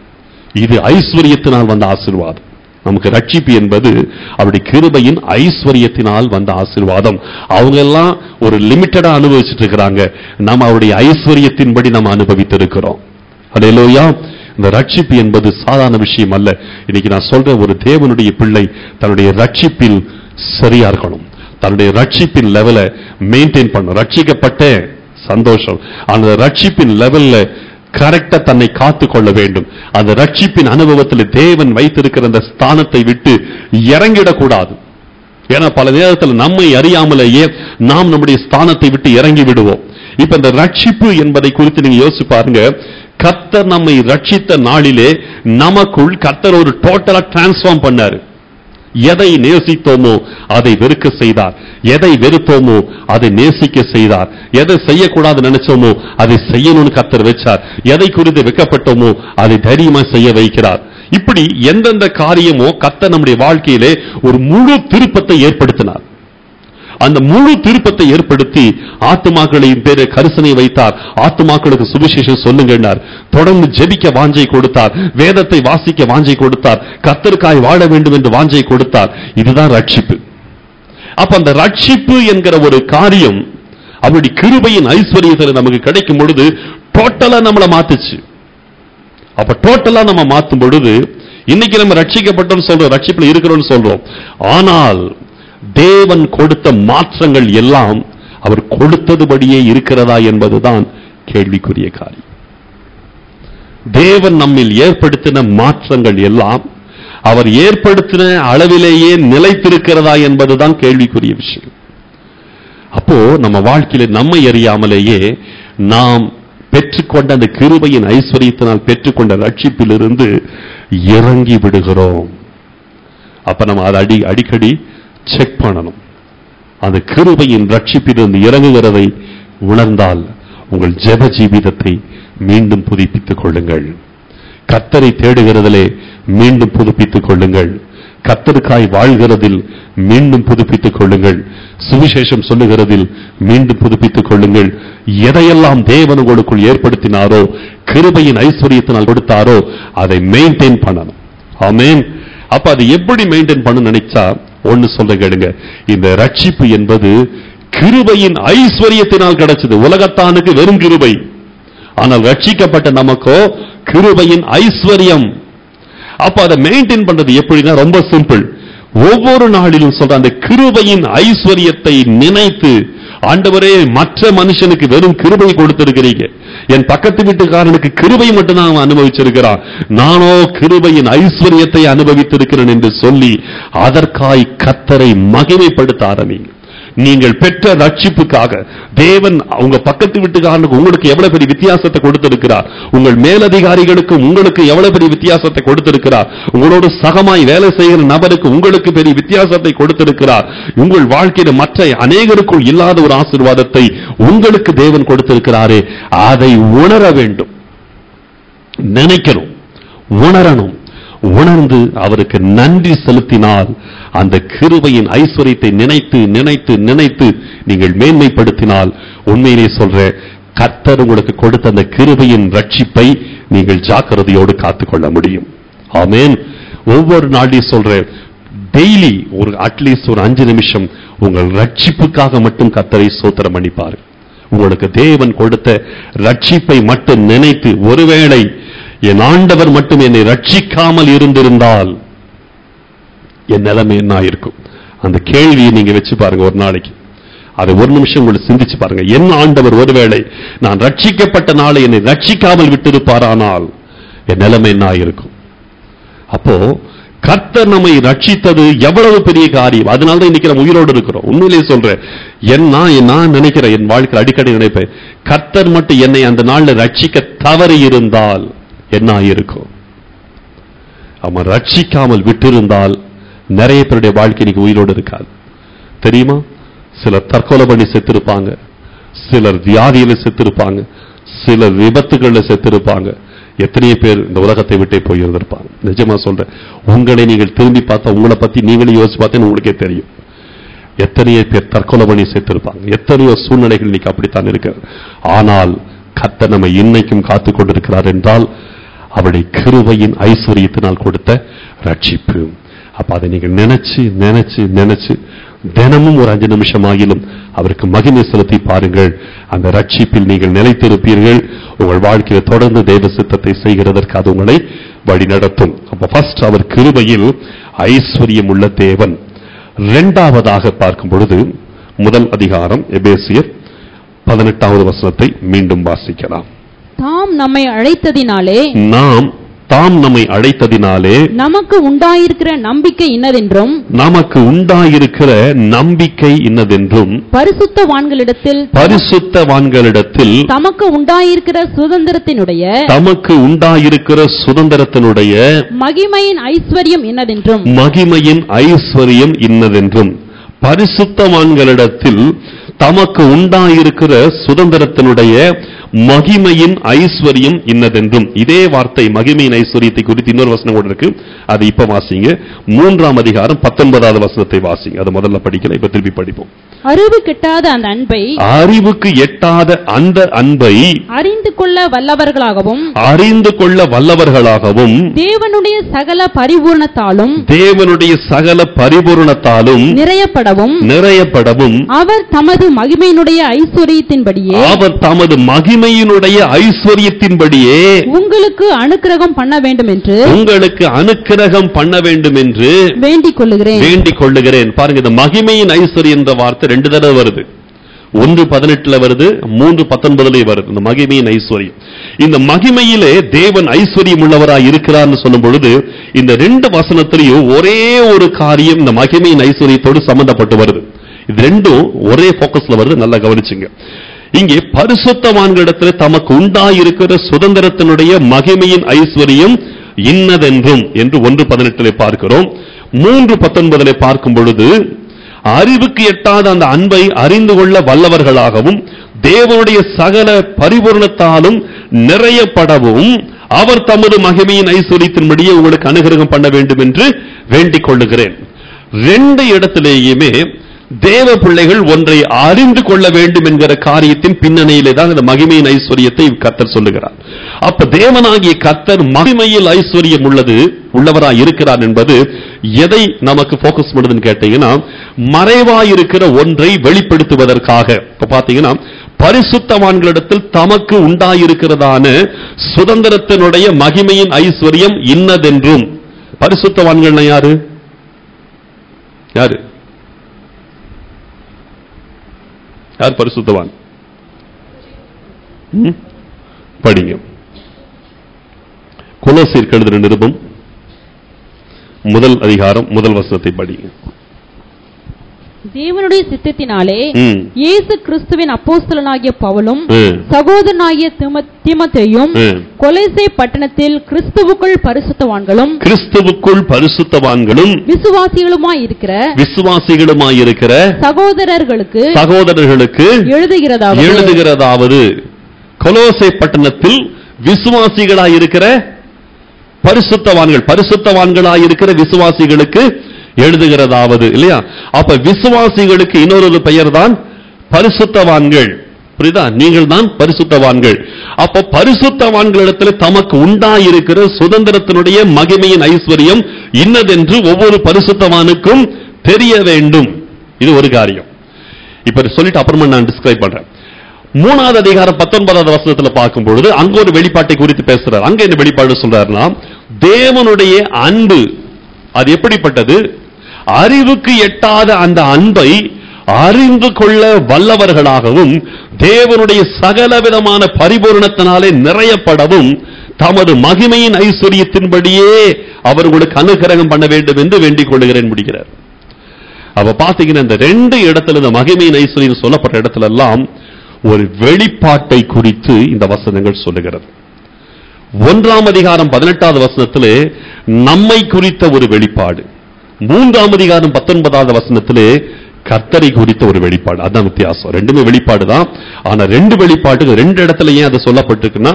இது ஐஸ்வர்யத்தினால் வந்த ஆசீர்வாதம். நமக்கு ரட்சிப்பு என்பது அவருடைய கிருபையின் ஐஸ்வர்யத்தினால் வந்த ஆசீர்வாதம். அவங்க எல்லாம் ஒரு லிமிட்டடா அனுபவிச்சுட்டு இருக்கிறாங்க. நம்ம அவருடைய ஐஸ்வர்யத்தின்படி நம்ம அனுபவித்திருக்கிறோம். அல்லேலூயா. இந்த ரட்சிப்பு என்பது சாதாரண விஷயம் அல்ல. இன்னைக்கு நான் சொல்ற ஒரு தேவனுடைய பிள்ளை தன்னுடைய ரட்சிப்பில் சரியா இருக்கணும், தன்னுடைய ரட்சிப்பின் லெவலை மெயின்டைன் பண்ணணும். ரட்சிக்கப்பட்ட சந்தோஷம், அந்த ரட்சிப்பின் லெவல்ல கரெக்டா தன்னை காத்து கொள்ள வேண்டும். அந்த ரட்சிப்பின் அனுபவத்தில் தேவன் வைத்திருக்கிற அந்த ஸ்தானத்தை விட்டு இறங்கிடக்கூடாது. ஏன்னா பல நேரத்தில் நம்மை அறியாமலேயே நாம் நம்முடைய ஸ்தானத்தை விட்டு இறங்கி விடுவோம். இப்ப இந்த ரட்சிப்பு என்பதை குறித்து நீங்க யோசிச்சு பாருங்க. கர்த்தர் நம்மை ரட்சித்த நாளிலே நமக்குள் கர்த்தர் ஒரு டோட்டலா டிரான்ஸ்ஃபார்ம் பண்ணாரு. எதை நேசித்தோமோ அதை வெறுக்க செய்தார், எதை வெறுத்தோமோ அதை நேசிக்க செய்தார், எதை செய்யக்கூடாது நினைச்சோமோ அதை செய்யணும்னு கர்த்தர் வச்சார், எதை குறித்து வெட்கப்பட்டோமோ அதை தைரியமா செய்ய வைக்கிறார். இப்படி எந்தெந்த காரியமோ கர்த்தர் நம்முடைய வாழ்க்கையிலே ஒரு முழு திருப்பத்தை ஏற்படுத்தினார். அந்த முழு திருப்பத்தை ஏற்படுத்தி ஆத்துமாக்களின் பேரை கரிசனை வைத்தார். ஆத்துமாக்களுக்கு சுவிசேஷம் சொல்லுங்கன்னார். தொடர்ந்து ஜெபிக்க வாஞ்சை கொடுத்தார், வேதத்தை வாசிக்க வாஞ்சை கொடுத்தார், கர்த்தருக்காய் வாழ வேண்டும் என்று வாஞ்சை கொடுத்தார். இதுதான் ரட்சிப்பு. அப்ப அந்த ரட்சிப்பு என்கிற ஒரு காரியம் அவருடைய கிருபையின் ஐஸ்வர்யத்தில் நமக்கு கிடைக்கும் பொழுது டோட்டலா நம்மளை மாத்துச்சு. அப்ப டோட்டலா நம்ம மாத்தும் பொழுது இன்னைக்கு நம்ம ரட்சிக்கப்பட்டோம்னு சொல்றோம், ரட்சிப்புல இருக்கிறோம்னு சொல்றோம். ஆனால் தேவன் கொடுத்த மாற்றங்கள் எல்லாம் அவர் கொடுத்ததுபடியே இருக்கிறதா என்பதுதான் கேள்விக்குரிய காரியம். தேவன் நம்மில் ஏற்படுத்தின மாற்றங்கள் எல்லாம் அவர் ஏற்படுத்தின அளவிலேயே நிலைத்திருக்கிறதா என்பதுதான் கேள்விக்குரிய விஷயம். அப்போ நம்ம வாழ்க்கையில நம்மை அறியாமலேயே நாம் பெற்றுக்கொண்ட அந்த கிருபையின் ஐஸ்வர்யத்தினால் பெற்றுக்கொண்ட ரட்சிப்பிலிருந்து இறங்கி விடுகிறோம். அப்ப நம்ம அதை அடிக்கடி செக் பண்ணணும். அந்த கிருபையின் ரட்சிப்பிலிருந்து இறங்குகிறதை உணர்ந்தால் உங்கள் ஜெப ஜீவிதத்தை மீண்டும் புதுப்பித்துக் கொள்ளுங்கள். கர்த்தரை தேடுகிறதிலே மீண்டும் புதுப்பித்துக் கொள்ளுங்கள். கர்த்தருக்காய் வாழ்கிறதில் மீண்டும் புதுப்பித்துக் கொள்ளுங்கள். சுவிசேஷம் சொல்லுகிறதில் மீண்டும் புதுப்பித்துக் கொள்ளுங்கள். எதையெல்லாம் தேவன் உங்களுக்குள் ஏற்படுத்தினாரோ, கிருபையின் ஐஸ்வர்யத்தினால் கொடுத்தாரோ அதை மெயின்டைன் பண்ணணும். ஆமென். அப்ப அது எப்படி மெயின்டைன் பண்ண நினைச்சா ஒன்னு சொல்ல கேளுங்க. இந்த ரட்சிப்பு என்பது கிருபையின் ஐஸ்வர்யத்தினால் கிடைச்சது. உலகத்தானுக்கு வெறும் கிருபை, ஆனால் ரட்சிக்கப்பட்ட நமக்கோ கிருபையின் ஐஸ்வர்யம். அப்ப அதை மெயின்டைன் பண்றது எப்படின்னா ரொம்ப சிம்பிள். ஒவ்வொரு நாளிலும் சொல்ற அந்த கிருபையின் ஐஸ்வர்யத்தை நினைத்து, ஆண்டவரே மற்ற மனுஷனுக்கு வெறும் கிருபை கொடுத்திருக்கிறீங்க, என் பக்கத்து வீட்டுக்காரனுக்கு கிருபை மட்டும்தான் அவன் அனுபவிச்சிருக்கிறான், நானோ கிருபையின் ஐஸ்வர்யத்தை அனுபவித்திருக்கிறேன் என்று சொல்லி அதற்காய் கர்த்தரை மகிமைப்படுத்த ஆரம்பிங்க. நீங்கள் பெற்ற ரட்சிப்புக்காக தேவன் உங்க பக்கத்து வீட்டுக்காரனுக்கு உங்களுக்கு எவ்வளவு பெரிய வித்தியாசத்தை கொடுத்திருக்கிறார், உங்கள் மேலதிகாரிகளுக்கு உங்களுக்கு எவ்வளவு பெரிய வித்தியாசத்தை கொடுத்திருக்கிறார், உங்களோடு சகமாய் வேலை செய்கிற நபருக்கு உங்களுக்கு பெரிய வித்தியாசத்தை கொடுத்திருக்கிறார். உங்கள் வாழ்க்கையில மற்ற அநேகருக்குள் இல்லாத ஒரு ஆசீர்வாதத்தை உங்களுக்கு தேவன் கொடுத்திருக்கிறாரே, அதை உணர வேண்டும், நினைக்கணும், உணரணும். உணர்ந்து அவருக்கு நன்றி செலுத்தினால் அந்த கிருபையின் ஐஸ்வரியத்தை நினைத்து நினைத்து நினைத்து நீங்கள் மேன்மைப்படுத்தினால், உண்மையிலே சொல்ற கர்த்தர் உங்களுக்கு கொடுத்த அந்த கிருபையின் ரட்சிப்பை நீங்கள் ஜாக்கிரதையோடு காத்துக்கொள்ள முடியும். ஆமென். ஒவ்வொரு நாளையும் சொல்ற, டெய்லி ஒரு அட்லீஸ்ட் ஒரு 5 நிமிஷம் உங்கள் ரட்சிப்புக்காக மட்டும் கர்த்தரை ஸ்தோத்திரம் பண்ணிப்பாரு. உங்களுக்கு தேவன் கொடுத்த ரட்சிப்பை மட்டும் நினைத்து, ஒருவேளை என் ஆண்டவர் மட்டும் என்னை ரட்சிக்காமல் இருந்திருந்தால் என் நிலைமை என்ன இருக்கும்? அந்த கேள்வியை நீங்க வச்சு பாருங்க ஒரு நாளைக்கு. அதை ஒரு நிமிஷம் உங்களுக்கு சிந்திச்சு பாருங்க. என் ஆண்டவர் ஒருவேளை நான் ரட்சிக்கப்பட்ட நாளை என்னை ரட்சிக்காமல் விட்டிருப்பாரானால் என் நிலைமை என்ன இருக்கும்? அப்போ கர்த்தர் நம்மை ரட்சித்தது எவ்வளவு பெரிய காரியம். அதனாலதான் இன்னைக்கு நம்ம உயிரோடு இருக்கிறோம். உண்மையிலேயே சொல்றேன், நான் நினைக்கிறேன், என் வாழ்க்கையில் அடிக்கடி நினைப்பேன், கர்த்தர் மட்டும் என்னை அந்த நாள்ல ரட்சிக்க தவறி இருந்தால் என்ன இருக்கும்? அவன் ரட்சிக்காமல் விட்டிருந்தால் நிறைய பேருடைய வாழ்க்கை இன்னைக்கு உயிரோடு இருக்காது. தெரியுமா? சிலர் தற்கொலை பண்ணி செத்திருப்பாங்க, சிலர் வியாதியில செத்திருப்பாங்க, சிலர் விபத்துகள்ல செத்திருப்பாங்க. எத்தனையோ பேர் இந்த உலகத்தை விட்டே போயிருந்திருப்பாங்க. நிஜமா சொல்றேன், உங்களை நீங்கள் திரும்பி பார்த்தா, உங்களை பத்தி நீங்களே யோசிச்சு பார்த்தா உங்களுக்கே தெரியும். எத்தனையோ பேர் தற்கொலை பண்ணி செத்திருப்பாங்க. எத்தனையோ சூழ்நிலைகள் இன்னைக்கு அப்படித்தான் இருக்கிறது. ஆனால் கர்த்தர் நம்மை இன்னைக்கும் காத்துக் கொண்டிருக்கிறார் என்றால் அவருடைய கிருபையின் ஐஸ்வரியத்தினால் கொடுத்த ரட்சிப்பு. அப்ப அதை நீங்கள் நினைச்சு நினைச்சு நினைச்சு தினமும் ஒரு 5 நிமிஷம் ஆகிலும் அவருக்கு மகிமை செலுத்தி பாருங்கள். அந்த ரட்சிப்பில் நீங்கள் நிலைத்திருப்பீர்கள். உங்கள் வாழ்க்கையில தொடர்ந்து தேவ சித்தத்தை செய்கிறதற்கு அது உங்களை வழி நடத்தும். அப்ப ஃபர்ஸ்ட் அவர் கிருபையில் ஐஸ்வரியம் உள்ள தேவன். இரண்டாவதாக பார்க்கும் பொழுது முதல் அதிகாரம் எபேசியர் 18வது வசனத்தை மீண்டும் வாசிக்கலாம். தாம் நம்மை அழைத்ததினாலே நமக்கு உண்டாயிருக்கிற நம்பிக்கை இன்னதென்றும் பரிசுத்தவான்களிடத்தில் தமக்கு உண்டாயிருக்கிற சுதந்திரத்தினுடைய மகிமையின் ஐஸ்வரியம் இன்னதென்றும் பரிசுத்தவான்களிடத்தில் தமக்கு உண்டாயிருக்கிற சுதந்திரத்தினுடைய மகிமையின் ஐஸ்வரியம் இன்னதென்றும். இதே வார்த்தை மகிமையின் ஐஸ்வரியத்தை குறித்து இன்னொரு வசனம் கூட இருக்கு. அது இப்ப வாசிங்க. 3ஆம் அதிகாரம் 19வது வசனத்தை வாசிங்க. அது முதல்ல படிக்கல, இப்ப திருப்பி படிப்போம். அறிவுக்கு எட்டாத அந்த அன்பை அறிந்து கொள்ள வல்லவர்களாகவும் தேவனுடைய சகல பரிபூரணத்தாலும் நிறையப்படவும் அவர் தமது மகிமையினுடைய ஐஸ்வரியத்தின்படியே உங்களுக்கு அனுக்கிரகம் பண்ண வேண்டும் என்று வேண்டிக் கொள்ளுகிறேன். பாருங்க, இந்த மகிமையின் ஐஸ்வரியம் என்ற வார்த்தை 2 தடவை வருது. 1:18 வருது, 3:19 வருது. இந்த மகிமையின் ஐஸ்வரியம், இந்த மகிமையிலே தேவன் ஐஸ்வரியம் உள்ளவராய் இருக்கிறார்னு சொல்லும் பொழுது இந்த 2 வசனத்திலையும் ஒரே ஒரு காரியம் இந்த மகிமையின் ஐஸ்வரியத்தோடு சம்பந்தப்பட்டு வருது. இது ரெண்டும் ஒரே போக்கஸ்ல வருது. நல்லா கவனிச்சுங்க. இங்கே பரிசுத்தவான்களிடத்தில் தமக்கு உண்டாயிருக்கிற சுதந்திரத்தினுடைய மகிமையின் ஐஸ்வரியம் இன்னதென்றும் என்று 1:18 பார்க்கிறோம். 3:19 பார்க்கும் பொழுது அறிவுக்கு எட்டாத அந்த அன்பை அறிந்து கொள்ள வல்லவர்களாகவும் தேவனுடைய சகல பரிபூரணத்தாலும் நிறையப்படவும் அவர் தமது மகிமையின் ஐஸ்வரியத்தின்படியே உங்களுக்கு அனுகிரகம் பண்ண வேண்டும் என்று வேண்டிக் கொள்ளுகிறேன். 2 இடத்திலேயுமே தேவ பிள்ளைகள் ஒன்றை அறிந்து கொள்ள வேண்டும் என்கிற காரியத்தின் பின்னணியிலே தான் இந்த மகிமையின் ஐஸ்வரியத்தை கர்த்தர் சொல்லுகிறார். அப்ப தேவனாகிய கர்த்தர் மகிமையில் ஐஸ்வரியம் உள்ளவராய் இருக்கிறார் என்பது எதை நமக்கு போக்கஸ் பண்ணுதுன்னு கேட்டீங்கன்னா, மறைவாயிருக்கிற ஒன்றை வெளிப்படுத்துவதற்காக. இப்ப பாத்தீங்கன்னா, பரிசுத்தவான்களிடத்தில் தமக்கு உண்டாயிருக்கிறதான சுதந்திரத்தினுடைய மகிமையின் ஐஸ்வரியம் இன்னதென்றும். பரிசுத்தவான்கள் யாரு? யார் பரிசுத்தவான்? படிங்க. கொலோசியர் எழுதின நிருபம் 1 அதிகாரம் 1 வசனத்தை படிங்க. தேவனுடைய சித்தத்தினாலே இயேசு கிறிஸ்துவின் அப்போஸ்தலனாகிய பவுலும் சகோதரனாகிய தீமோத்தேயும் கொலோசை பட்டணத்தில் கிறிஸ்துவுக்குள் பரிசுத்தவான்களும் விசுவாசிகளுமாயிருக்கிற சகோதரர்களுக்கு எழுதுகிறதாவது கொலோசை பட்டணத்தில் விசுவாசிகளாயிருக்கிற பரிசுத்தவான்களாயிருக்கிற விசுவாசிகளுக்கு எழுதுகிறதாவது, இல்லையா? அப்ப விசுவாசிகளுக்கு இன்னொரு பெயர் தான் பரிசுத்தவான்கள். புரியுதா? நீங்கள் தான் பரிசுத்தவான்கள். அப்ப பரிசுத்தவான்களிடத்தில் தமக்கு உண்டாயிருக்கிற சுதந்திரத்தினுடைய மகிமையின் ஐஸ்வர்யம் இன்னதென்று ஒவ்வொரு பரிசுத்தவானுக்கும் தெரிய வேண்டும். இது ஒரு காரியம். இப்ப சொல்லிட்டு அப்புறமா நான் டிஸ்கிரைப் பண்றேன். 3வது அதிகாரம் 19வது வசனத்துல பார்க்கும் பொழுது அங்க ஒரு வெளிப்பாட்டை குறித்து பேசுறார். அங்க என்ன வெளிப்பாடு சொல்றாருன்னா, தேவனுடைய அன்பு அது எப்படிப்பட்டது, அறிவுக்கு எட்டாத அந்த அன்பை அறிந்து கொள்ள வல்லவர்களாகவும் தேவனுடைய சகலவிதமான பரிபூரணத்தினாலே நிறையப்படவும் தமது மகிமையின் ஐஸ்வர்யத்தின்படியே அவர்களுக்கு அனுகிரகம் பண்ண வேண்டும் என்று வேண்டிக் கொள்கிறேன் முடிகிறார். அப்ப பாத்தீங்கன்னா இந்த 2 இடத்துல இந்த மகிமையின் ஐஸ்வர்யம் சொல்லப்பட்ட இடத்துல எல்லாம் ஒரு வெளிப்பாட்டை குறித்து இந்த வசனங்கள் சொல்லுகிறது. 1ஆம் அதிகாரம் 18வது வசனத்திலே நம்மை குறித்த ஒரு வெளிப்பாடு, 3ஆம் அதிகாரம் 19வது வசனத்திலே கர்த்தரை குறித்த ஒரு வெளிப்பாடு. அதான் வித்தியாசம். ரெண்டுமே வெளிப்பாடு தான். ஆனா 2 வெளிப்பாட்டுக்கு 2 இடத்துல ஏன் அது சொல்லப்பட்டிருக்குன்னா,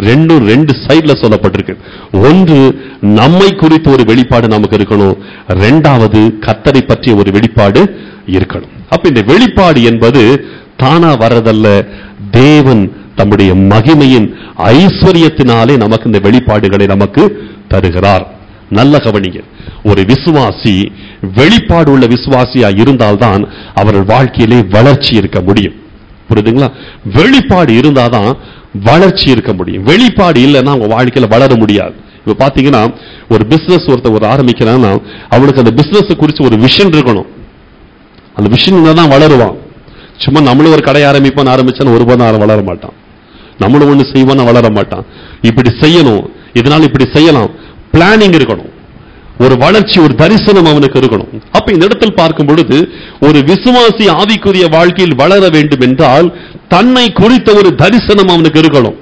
2 சைடுல சொல்லப்பட்டிருக்கு. ஒன்று நம்மை குறித்த ஒரு வெளிப்பாடு நமக்கு இருக்கணும், 2வது கர்த்தரை பற்றிய ஒரு வெளிப்பாடு இருக்கணும். அப்ப இந்த வெளிப்பாடு என்பது தானா வரதல்ல, தேவன் தம்முடைய மகிமையின் ஐஸ்வர்யத்தினாலே நமக்கு இந்த வெளிப்பாடுகளை நமக்கு தருகிறார். நல்ல கவனிங்க. ஒரு விசுவாசி வெளிப்பாடு உள்ள விசுவாசியா இருந்தால்தான் அவர்கள் வாழ்க்கையிலே வளர்ச்சி இருக்க முடியும். புரியுதுங்களா? வெளிப்பாடு இருந்தாதான் வளர்ச்சி இருக்க முடியும். வெளிப்பாடு இல்லைன்னா அவங்க வாழ்க்கையில வளர முடியாது. இப்ப பாத்தீங்கன்னா ஒரு பிசினஸ் ஒருத்தர் ஆரம்பிக்கிறான்னா அவனுக்கு அந்த பிசினஸ் குறித்து ஒரு விஷன் இருக்கணும். அந்த விஷன் தான் வளருவான். சும்மா நம்மளும் ஒரு கடை ஆரம்பிச்சான்னு ஒருபோதும் வளர மாட்டான். நம்மளும் ஒண்ணு செய்வான வளர மாட்டான். இப்படி செய்யணும், இதனால இப்படி செய்யலாம், பிளானிங் இருக்கணும், ஒரு வளர்ச்சி, ஒரு தரிசனம் அவனுக்கு இருக்கணும். அப்ப இந்த இடத்தில் பார்க்கும் பொழுது ஒரு விசுவாசி ஆவிக்குரிய வாழ்க்கையில் வளர வேண்டும் என்றால் தன்னை குறித்த ஒரு தரிசனம் அவனுக்கு இருக்கணும்.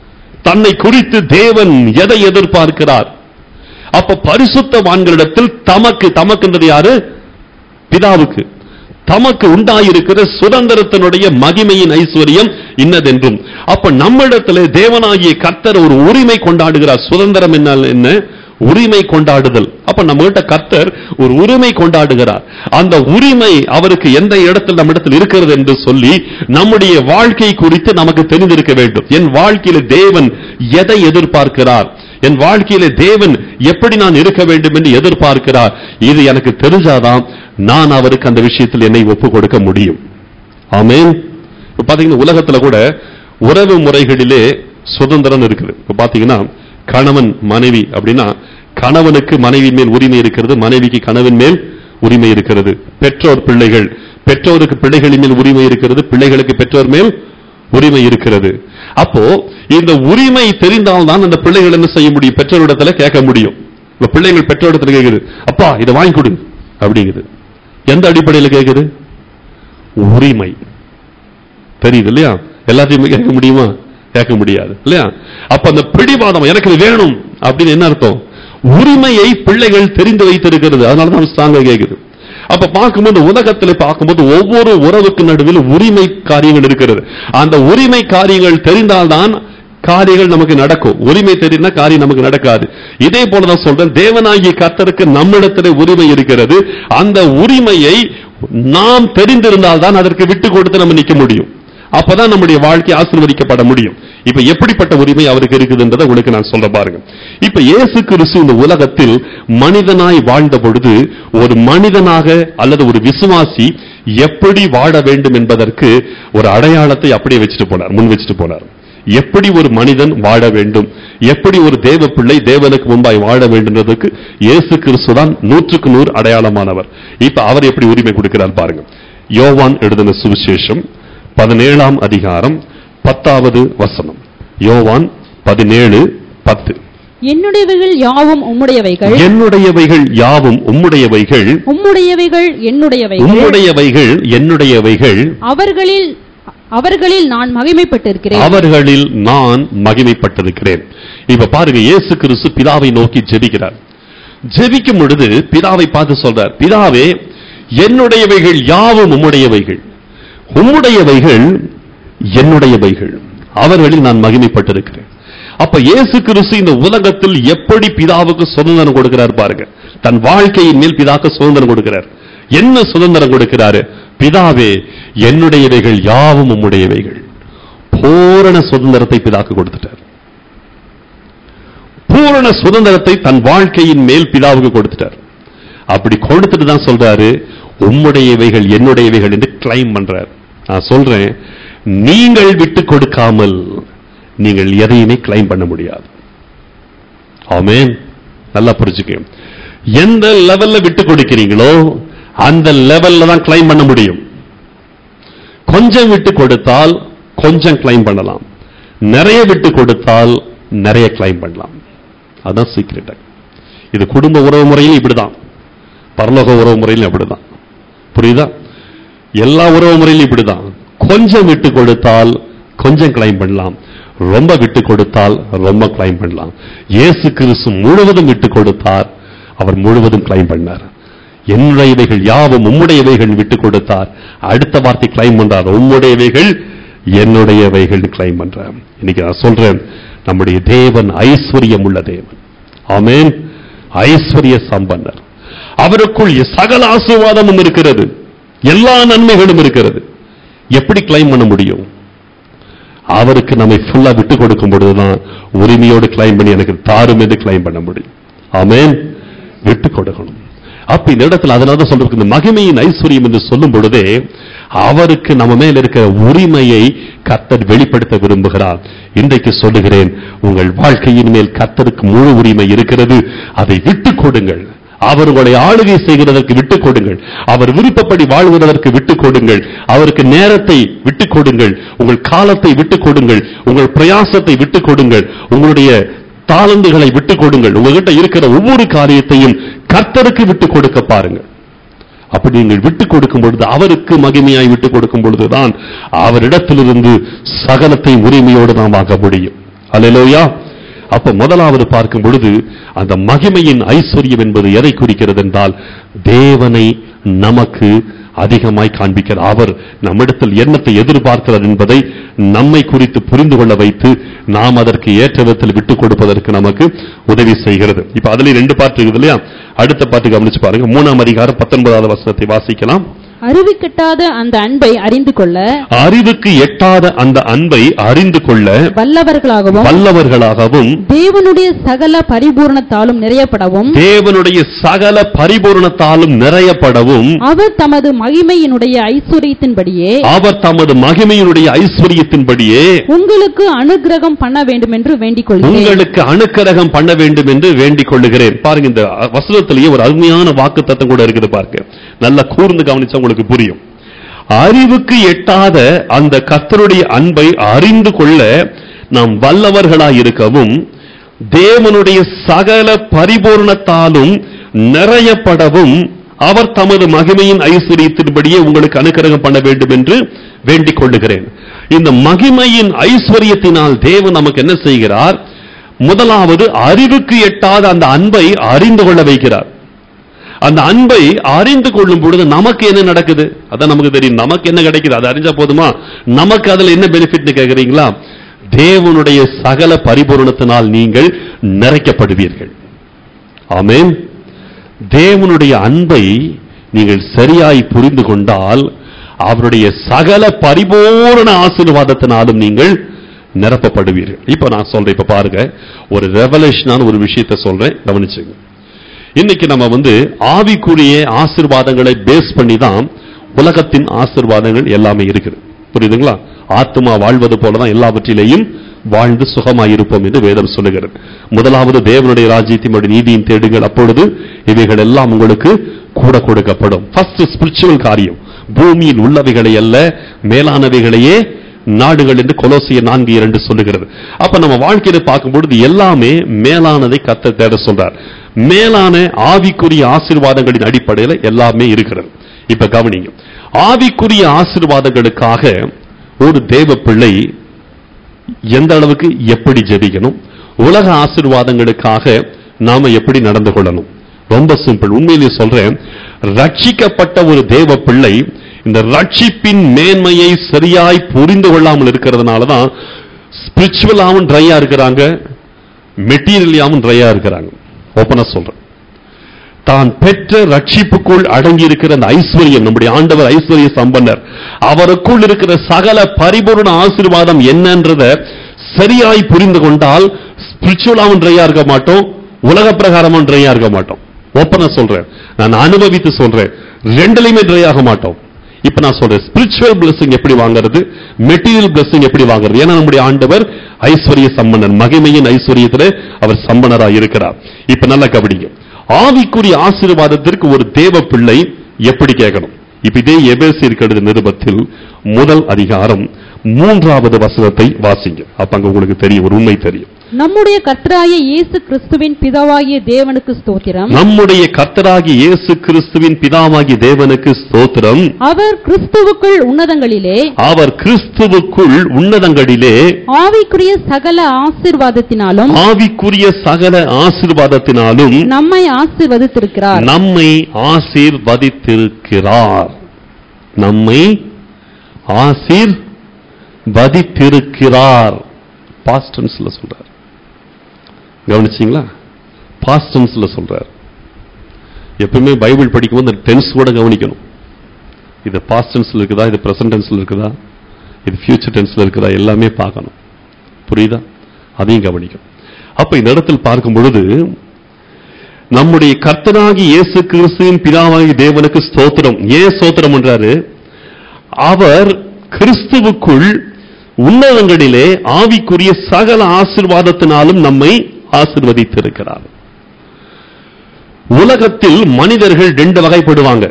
தன்னை குறித்து தேவன் எதை எதிர்பார்க்கிறார்? அப்ப பரிசுத்தவான்களிடத்தில் தமக்குன்றது யாரு? பிதாவுக்கு தமக்கு உண்டாயிருக்கிற சுதந்திரத்தினுடைய மகிமையின் ஐஸ்வர்யம் இன்னதென்றும். அப்ப நம்மிடத்தில் தேவனாகிய கர்த்தர் ஒரு உரிமை கொண்டாடுகிறார். சுதந்திரம் என்ன? உரிமை கொண்டாடுதல். அப்ப நம்ம கிட்ட கர்த்தர் ஒரு உரிமை கொண்டாடுகிறார். அந்த உரிமை அவருக்கு எந்த இடத்தில் நம்மிடத்தில் இருக்கிறது என்று சொல்லி நம்முடைய வாழ்க்கை குறித்து நமக்கு தெரிந்திருக்க வேண்டும். என் வாழ்க்கையில தேவன் எதை எதிர்பார்க்கிறார், என் வாழ்க்கையில தேவன் எப்படி நான் இருக்க வேண்டும் என்று எதிர்பார்க்கிறார், இது எனக்கு தெரிஞ்சாதான் நான் அவருக்கு அந்த விஷயத்தில் என்னை ஒப்புக் கொடுக்க முடியும். ஆமென். இப்ப பாத்தீங்கன்னா உலகத்துல கூட உறவு முறைகளிலே சுதந்திரம் இருக்குது. இப்ப பாத்தீங்கன்னா கணவன் மனைவி அப்படின்னா கணவனுக்கு மனைவி மேல் உரிமை இருக்கிறது, மனைவிக்கு கணவன் மேல் உரிமை இருக்கிறது. பெற்றோர் பிள்ளைகள், பெற்றோருக்கு பிள்ளைகளின் மேல் உரிமை இருக்கிறது, பிள்ளைகளுக்கு பெற்றோர் மேல் உரிமை இருக்கிறது. அப்போ இந்த உரிமை தெரிந்தால்தான் அந்த பிள்ளைகள் என்ன செய்ய முடியும்? பெற்றோரிடத்துல கேட்க முடியும். பிள்ளைகள் பெற்றோரிடத்துல கேட்குது, அப்பா இதை வாங்கி கொடு அப்படிங்குது. எந்த அடிப்படையில் கேட்குது? உரிமை. தெரியுது இல்லையா? எல்லாத்தையுமே கேட்க முடியுமா? கேட்க முடியாது இல்லையா? அப்ப அந்த பிடிவாதம், எனக்கு வேணும் அப்படின்னு என்ன அர்த்தம்? உரிமையை பிள்ளைகள் தெரிந்து வைத்திருக்கிறது. அதனாலதான் ஸ்ட்ராங்கா கேட்குது. அப்ப பார்க்கும்போது உலகத்தில் பார்க்கும்போது ஒவ்வொரு உறவுக்கு நடுவில் உரிமை காரியங்கள் இருக்கிறது. அந்த உரிமை காரியங்கள் தெரிந்தால்தான் காரியங்கள் நமக்கு நடக்கும். உரிமை தெரியும்னா காரியம் நமக்கு நடக்காது. இதே போலதான் சொல்றேன், தேவனாகிய கர்த்தருக்கு நம்மிடத்திலே உரிமை இருக்கிறது. அந்த உரிமையை நாம் தெரிந்திருந்தால் தான் அதற்கு விட்டு கொடுத்து நம்ம நிற்க முடியும். அப்பதான் நம்முடைய வாழ்க்கை ஆசீர்வதிக்கப்பட முடியும். இப்ப எப்படிப்பட்ட உரிமை அவருக்கு இருக்குதுன்றதை உங்களுக்கு நான் சொல்ல பாருங்க. இப்ப இயேசு கிறிஸ்து இந்த உலகத்தில் மனிதனாய் வாழ்ந்த பொழுது ஒரு மனிதனாக அல்லது ஒரு விசுவாசி எப்படி வாழ வேண்டும் என்பதற்கு ஒரு அடையாளத்தை அப்படியே முன் வச்சுட்டு போனார். எப்படி ஒரு மனிதன் வாழ வேண்டும், எப்படி ஒரு தேவ பிள்ளை தேவனுக்கு முன்பாய் வாழ வேண்டும்ன்றதுக்கு இயேசு கிறிஸ்து தான் 100க்கு 100 அடையாளமானவர். இப்ப அவர் எப்படி உரிமை கொடுக்கிறார் பாருங்க. யோவான் எழுதின சுவிசேஷம் 17ஆம் அதிகாரம் 10வது வசனம். யோவான் 17:10. என்னுடையவைகள் யாவும் உம்முடையவைகள், என்னுடையவைகள் யாவும் உம்முடையவைகள், உம்முடையவைகள் என்னுடையவைகள், உம்முடையவைகள் என்னுடையவைகள், அவர்களில் நான் மகிமைப்பட்டிருக்கிறேன். அவர்களில் நான் மகிமைப்பட்டிருக்கிறேன். இப்ப பாருங்க, இயேசு கிறிஸ்து பிதாவை நோக்கி ஜெபிக்கிறார். ஜெபிக்கும் பொழுது பிதாவை பார்த்து சொல்றார், பிதாவே, என்னுடையவைகள் யாவும் உம்முடையவைகள், உம்முடையவைகள் என்னுடையவைகள், அவர்களில் நான் மகிமைப்பட்டிருக்கிறேன். அப்ப இயேசு கிறிஸ்து இந்த உலகத்தில் எப்படி பிதாவுக்கு சுதந்திரம் கொடுக்கிறார் பாருங்க. தன் வாழ்க்கையின் மேல் பிதாவுக்கு சுதந்திரம் கொடுக்கிறார். என்ன சுதந்திரம் கொடுக்கிறாரு? பிதாவே, என்னுடையவைகள் யாவும் உம்முடையவைகள். பூரண சுதந்திரத்தை பிதாவுக்கு கொடுத்துட்டார். பூரண சுதந்திரத்தை தன் வாழ்க்கையின் மேல் பிதாவுக்கு கொடுத்துட்டார். அப்படி கொடுத்துட்டு தான் சொல்றாரு, உம்முடையவைகள் என்னுடையவைகள் என்று கிளைம் பண்றார். நான் சொல்றேன், நீங்கள் விட்டு கொடுக்காமல் நீங்கள் எதையுமே கிளைம் பண்ண முடியாது. ஆமென். நல்லா புரிஞ்சுக்க. எந்த லெவல்ல விட்டு கொடுக்கிறீங்களோ அந்த லெவல்ல தான் கிளைம் பண்ண முடியும். கொஞ்சம் விட்டு கொடுத்தால் கொஞ்சம் கிளைம் பண்ணலாம், நிறைய விட்டு கொடுத்தால் நிறைய கிளைம் பண்ணலாம். அதான் சீக்ரெட். இது குடும்ப உறவு முறையில் இப்படிதான், பரலோக உறவு முறையில் இப்படிதான். புரியுதா? எல்லா உறவு முறையிலும் இப்படிதான். கொஞ்சம் விட்டு கொடுத்தால் கொஞ்சம் கிளைம் பண்ணலாம், ரொம்ப விட்டு கொடுத்தால் ரொம்ப கிளைம் பண்ணலாம். இயேசு கிறிஸ்து முழுவதும் விட்டு கொடுத்தார், அவர் முழுவதும் கிளைம் பண்ணார். என்னுடையவைகள் யாவும் உம்முடையவைகள் விட்டு கொடுத்தார். அடுத்த வார்த்தை கிளைம் பண்றார், உம்முடையவைகள் என்னுடையவைகள் கிளைம் பண்றார். இன்னைக்கு நான் சொல்றேன், நம்முடைய தேவன் ஐஸ்வர்யம் உள்ள தேவன். ஆமென். ஐஸ்வர்ய சம்பன்னர். அவருக்குள் சகல ஆசீர்வாதமும் இருக்கிறது, எல்லா நன்மைகளும் இருக்கிறது. எப்படி கிளைம் பண்ண முடியும்? அவருக்கு நம்மை ஃபுல்லா விட்டு கொடுக்கும் பொழுதுதான் உரிமையோடு கிளைம் பண்ணி எனக்கு தாரும் என்று கிளைம் பண்ண முடியும். ஆமென். விட்டு கொடுக்கணும். அப்ப இந்த இடத்துல அதனால சொல்றது, இந்த மகிமையின் ஐஸ்வர்யம் என்று சொல்லும் பொழுதே அவருக்கு நம்ம மேல் இருக்கிற உரிமையை கர்த்தர் வெளிப்படுத்த விரும்புகிறார். இன்றைக்கு சொல்லுகிறேன், உங்கள் வாழ்க்கையின் மேல் கர்த்தருக்கு முழு உரிமை இருக்கிறது. அதை விட்டு கொடுங்கள். அவர் உங்களை ஆளுகை செய்கிறதற்கு விட்டுக் கொடுங்கள். அவர் விருப்பப்படி வாழ்வதற்கு விட்டுக் கொடுங்கள். அவருக்கு நேரத்தை விட்டுக் கொடுங்கள், உங்கள் காலத்தை விட்டுக் கொடுங்கள், உங்கள் பிரயாசத்தை விட்டுக் கொடுங்கள், உங்களுடைய தாளந்துகளை விட்டுக் கொடுங்கள். உங்ககிட்ட இருக்கிற ஒவ்வொரு காரியத்தையும் கர்த்தருக்கு விட்டுக் கொடுக்க பாருங்க. அப்படி நீங்கள் விட்டுக் கொடுக்கும் பொழுது, அவருக்கு மகிமையாய் விட்டுக் கொடுக்கும் பொழுதுதான் அவரிடத்திலிருந்து சகலத்தை உரிமையோடு நாம் வாங்க முடியும். அல்லேலூயா. அப்ப முதலாவது பார்க்கும் பொழுது அந்த மகிமையின் ஐஸ்வர்யம் என்பது எதை குறிக்கிறது என்றால், தேவனை நமக்கு அதிகமாய் காண்பிக்கிறார். அவர் நம்மிடத்தில் என்னத்தை எதிர்பார்க்கிறார் என்பதை நம்மை குறித்து புரிந்து கொள்ள வைத்து நாம் அதற்கு ஏற்ற விதத்தில் விட்டுக் கொடுப்பதற்கு நமக்கு உதவி செய்கிறது. இப்ப அதுல 2 பாட்டு இருக்குது இல்லையா? அடுத்த பாட்டு கவனிச்சு பாருங்க. 3ஆம் அதிகாரம் 19வது வசனத்தை வாசிக்கலாம். அறிவு கெட்டாத அந்த அன்பை அறிந்து கொள்ள, அறிவுக்கு எட்டாத அந்த அன்பை அறிந்து கொள்ள வல்லவர்களாகவும் தேவனுடைய சகல பரிபூரணத்தாலும் நிறையப்படவும், அவர் தமது மகிமையினுடைய ஐஸ்வரியத்தின்படியே உங்களுக்கு அனுக்கிரகம் பண்ண வேண்டும் என்று வேண்டிக் கொள்கிறேன். பாருங்க, இந்த வசனத்திலேயே ஒரு அருமையான வாக்குத்தத்தம் கூட இருக்குது. பாருங்க, நல்லா கூர்ந்து கவனிச்சா உங்களுக்கு புரியும். அறிவுக்கு எட்டாத அந்த கர்த்தருடைய அன்பை அறிந்து கொள்ள நாம் வல்லவர்களாய் இருக்கவும், தேவனுடைய சகல பரிபூரணத்தாலும் நிறையப்படவும் அவர் தமது மகிமையின் ஐஸ்வரியத்தின்படியே உங்களுக்கு அனுக்கிரகம் பண்ண வேண்டும் என்று வேண்டிக் கொள்ளுகிறேன். இந்த மகிமையின் ஐஸ்வரியத்தினால் தேவன் நமக்கு என்ன செய்கிறார்? முதலாவது, அறிவுக்கு எட்டாத அந்த அன்பை அறிந்து கொள்ள வைக்கிறார். அந்த அன்பை அறிந்து கொள்ளும் பொழுது நமக்கு என்ன நடக்குது? அதான் நமக்கு தெரியும். நமக்கு என்ன கிடைக்குது? அதை அறிஞ்சா போதுமா? நமக்கு அதுல என்ன பெனிஃபிட் கேட்கிறீங்களா? தேவனுடைய சகல பரிபூரணத்தினால் நீங்கள் நிறைக்கப்படுவீர்கள். ஆமென். தேவனுடைய அன்பை நீங்கள் சரியாய் புரிந்து கொண்டால் அவருடைய சகல பரிபூரண ஆசீர்வாதத்தினாலும் நீங்கள் நிரப்பப்படுவீர்கள். இப்ப நான் சொல்றேன், இப்ப பாருங்க, ஒரு ரெவலேஷனான ஒரு விஷயத்தை சொல்றேன், கவனிச்சுங்க. இன்னைக்கு நம்ம ஆவிக்குரிய ஆசீர்வாதங்களை பேஸ் பண்ணி தான் உலகத்தின் ஆசீர்வாதங்கள் எல்லாமே இருக்குது. புரியுதுங்களா? ஆத்துமா வாழ்வது போலதான் எல்லாவற்றிலேயும் வாழ்ந்து சுகமாயிருப்போம் என்று வேதம் சொல்லுகிறது. முதலாவது தேவனுடைய ராஜ்யத்தையும் நீதியின் தேடுங்கள், அப்பொழுது இவைகள் எல்லாம் உங்களுக்கு கூட கொடுக்கப்படும். ஃபர்ஸ்ட் ஸ்பிரிச்சுவல் காரியம். பூமியில் உள்ளவைகளை அல்ல, மேலானவைகளையே நாடுகள் என்று கொலோசியர் 4:2 சொல்லுகிறது. அப்ப நம்ம வாழ்க்கையில பார்க்கும்பொழுது எல்லாமே மேலானதை கர்த்தர் தேட சொல்றார். மேலான ஆவிக்குரிய ஆசீர்வாதங்களின் அடிப்படையில் எல்லாமே இருக்கிறது. இப்ப கவனிங்க, ஆவிக்குரிய ஆசீர்வாதங்களுக்காக ஒரு தேவ பிள்ளை எந்த அளவுக்கு எப்படி ஜெபிக்கணும், உலக ஆசீர்வாதங்களுக்காக நாம எப்படி நடந்து கொள்ளணும்? ரொம்ப சிம்பிள். உண்மையிலேயே சொல்றேன், ரட்சிக்கப்பட்ட ஒரு தேவ பிள்ளை இந்த ரட்சிப்பின் மேன்மையை சரியாய் புரிந்து கொள்ளாமல் இருக்கிறதுனாலதான் ஸ்பிரிச்சுவலாவும் ட்ரையா இருக்கிறாங்க, மெட்டீரியலாவும் ட்ரையா இருக்கிறாங்க. ஓப்பனா சொல்றேன், தான் பெற்ற ரட்சிப்புக்குள் அடங்கி இருக்கிற அந்த ஐஸ்வர்யம், நம்முடைய ஆண்டவர் ஐஸ்வர்ய சம்பன்னர், அவருக்குள் இருக்கிற சகல பரிபூர்ண ஆசீர்வாதம் என்னன்றத சரியாய் புரிந்து கொண்டால் ஸ்பிரிச்சுவலாவும் ட்ரையா இருக்க மாட்டோம், உலக பிரகாரமும் ட்ரையா இருக்க மாட்டோம். ஓப்பனா சொல்றேன், நான் அனுபவித்து சொல்றேன், ரெண்டுலயுமே ட்ரை ஆக மாட்டோம். இப்ப நான் சொல்றேன், ஸ்பிரிச்சுவல் பிளெஸிங் எப்படி வாங்குறது, மெட்டீரியல் பிளெஸிங் எப்படி வாங்குறது. ஏன்னா நம்முடைய ஆண்டவர் ஐஸ்வர்ய சம்பன்னர், மகிமையின் ஐஸ்வர்யத்திலே அவர் சம்பனராக இருக்கிறார். இப்ப நல்லா கவனிங்க, ஆவிக்குரிய ஆசீர்வாதத்திற்கு ஒரு தேவ பிள்ளை எப்படி கேட்கணும்? இப்ப இதே எபேசியர் எழுதின நிருபத்தில் 1 அதிகாரம் 3வது வசனத்தை வாசிங்க. அப்ப அங்க உங்களுக்கு தெரியும், ஒரு உண்மை தெரியும். நம்முடைய கர்த்தராகிய இயேசு கிறிஸ்துவின் பிதாவாகிய தேவனுக்கு ஸ்தோத்திரம். நம்முடைய கர்த்தராகிய இயேசு கிறிஸ்துவின் பிதாவாகிய தேவனுக்கு ஸ்தோத்திரம். அவர் கிறிஸ்துவுக்குள் உன்னதங்களிலே ஆவிக்குரிய சகல ஆசீர்வாதத்தினாலும் நம்மை ஆசீர்வதித்திருக்கிறார். பாஸ்ட் டென்ஸ்ல சொல்றார். கவனிச்சீங்களா? பாஸ்ட் டென்ஸ்ல சொல்றார். எப்பவுமே பைபிள் படிக்கும்போது அந்த டென்ஸ் கூட கவனிக்கணும். இது பாஸ்ட் டென்ஸ்ல இருக்குதா, இது பிரசன்ட் டென்ஸ்ல இருக்குதா, இது ஃபியூச்சர் டென்ஸ்ல இருக்குதா, எல்லாமே பார்க்கணும். புரியுதா? அதையும் கவனிக்கணும். அப்ப இந்த இடத்தில் பார்க்கும் பொழுது நம்முடைய கர்த்தராகிய இயேசு கிறிஸ்துவின் பிதாவாகிய தேவனுக்கு ஸ்தோத்திரம். ஏன் ஸ்தோத்திரம் என்றாரு? அவர் கிறிஸ்துவுக்குள் உன்னதங்களிலே ஆவிக்குரிய சகல ஆசீர்வாதத்தினாலும் நம்மை ஆசீர்வதித்திருக்கிறார். உலகத்தில் மனிதர்கள் 2 வகைப்படுவாங்க.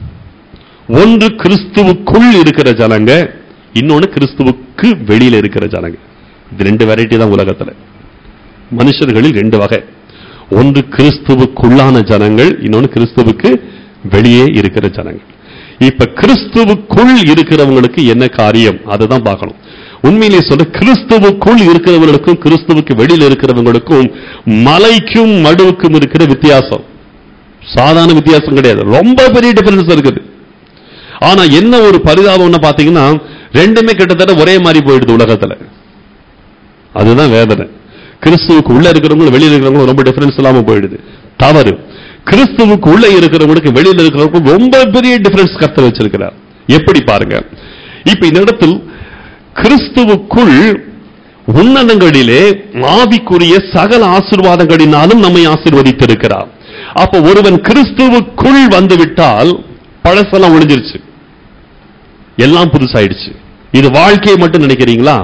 ஒன்று கிறிஸ்துவுக்குள் இருக்கிற ஜனங்க, இன்னொன்னு கிறிஸ்துவுக்கு வெளியில இருக்கிற ஜனங்க. இது 2 வெரைட்டி தான் உலகத்துல. மனுஷர்களில் 2 வகை. ஒன்று கிறிஸ்துவுக்குள்ளான ஜனங்கள், இன்னொன்னு கிறிஸ்துவுக்கு வெளியே இருக்கிற ஜனங்கள். இப்ப கிறிஸ்துவுக்குள் இருக்கிறவங்களுக்கு என்ன காரியம், அதுதான் பார்க்கணும். உண்மையிலே சொல்ல, கிறிஸ்துவுக்குள் இருக்கிறவர்களுக்கும் கிறிஸ்துவுக்கு வெளியில் இருக்கிறவங்களுக்கும் மலைக்கும் மடுவுக்கும் இருக்கிற வித்தியாசம் சாதாரண வித்தியாசம் கிடையாது, ரொம்ப பெரிய டிஃபரன்ஸ் இருக்குது. ஆனா என்ன ஒரு பரிதாபம்னு பாத்தீங்கன்னா, ரெண்டுமே கிட்டத்தட்ட ஒரே மாதிரி போயிடுது உலகத்துல. அதுதான் வேதனை. கிறிஸ்துவுக்கு உள்ள இருக்கிறவங்க வெளியில இருக்கிறவங்க ரொம்ப டிஃபரன்ஸ் இல்லாம போயிடுது. தவறு. கிறிஸ்துவுக்கு உள்ள இருக்கிறவங்களுக்கு வெளியில இருக்கிறவங்களுக்கு ரொம்ப பெரிய டிஃபரன்ஸ் கர்த்தர் வச்சிருக்கிறார். எப்படி பாருங்க, இப்ப இந்த இடத்தில் கிறிஸ்துவுக்குள் உன்னதங்களிலே ஆவிக்குரிய சகல ஆசீர்வாதங்களினாலும் நம்மை ஆசீர்வதித்திருக்கிறார். அப்ப ஒருவன் கிறிஸ்துவுக்குள் வந்துவிட்டால் பழசெல்லாம் ஒழிஞ்சிருச்சு, எல்லாம் புதுசாயிடுச்சு. இது வாழ்க்கையை மட்டும் நினைக்கிறீங்களா?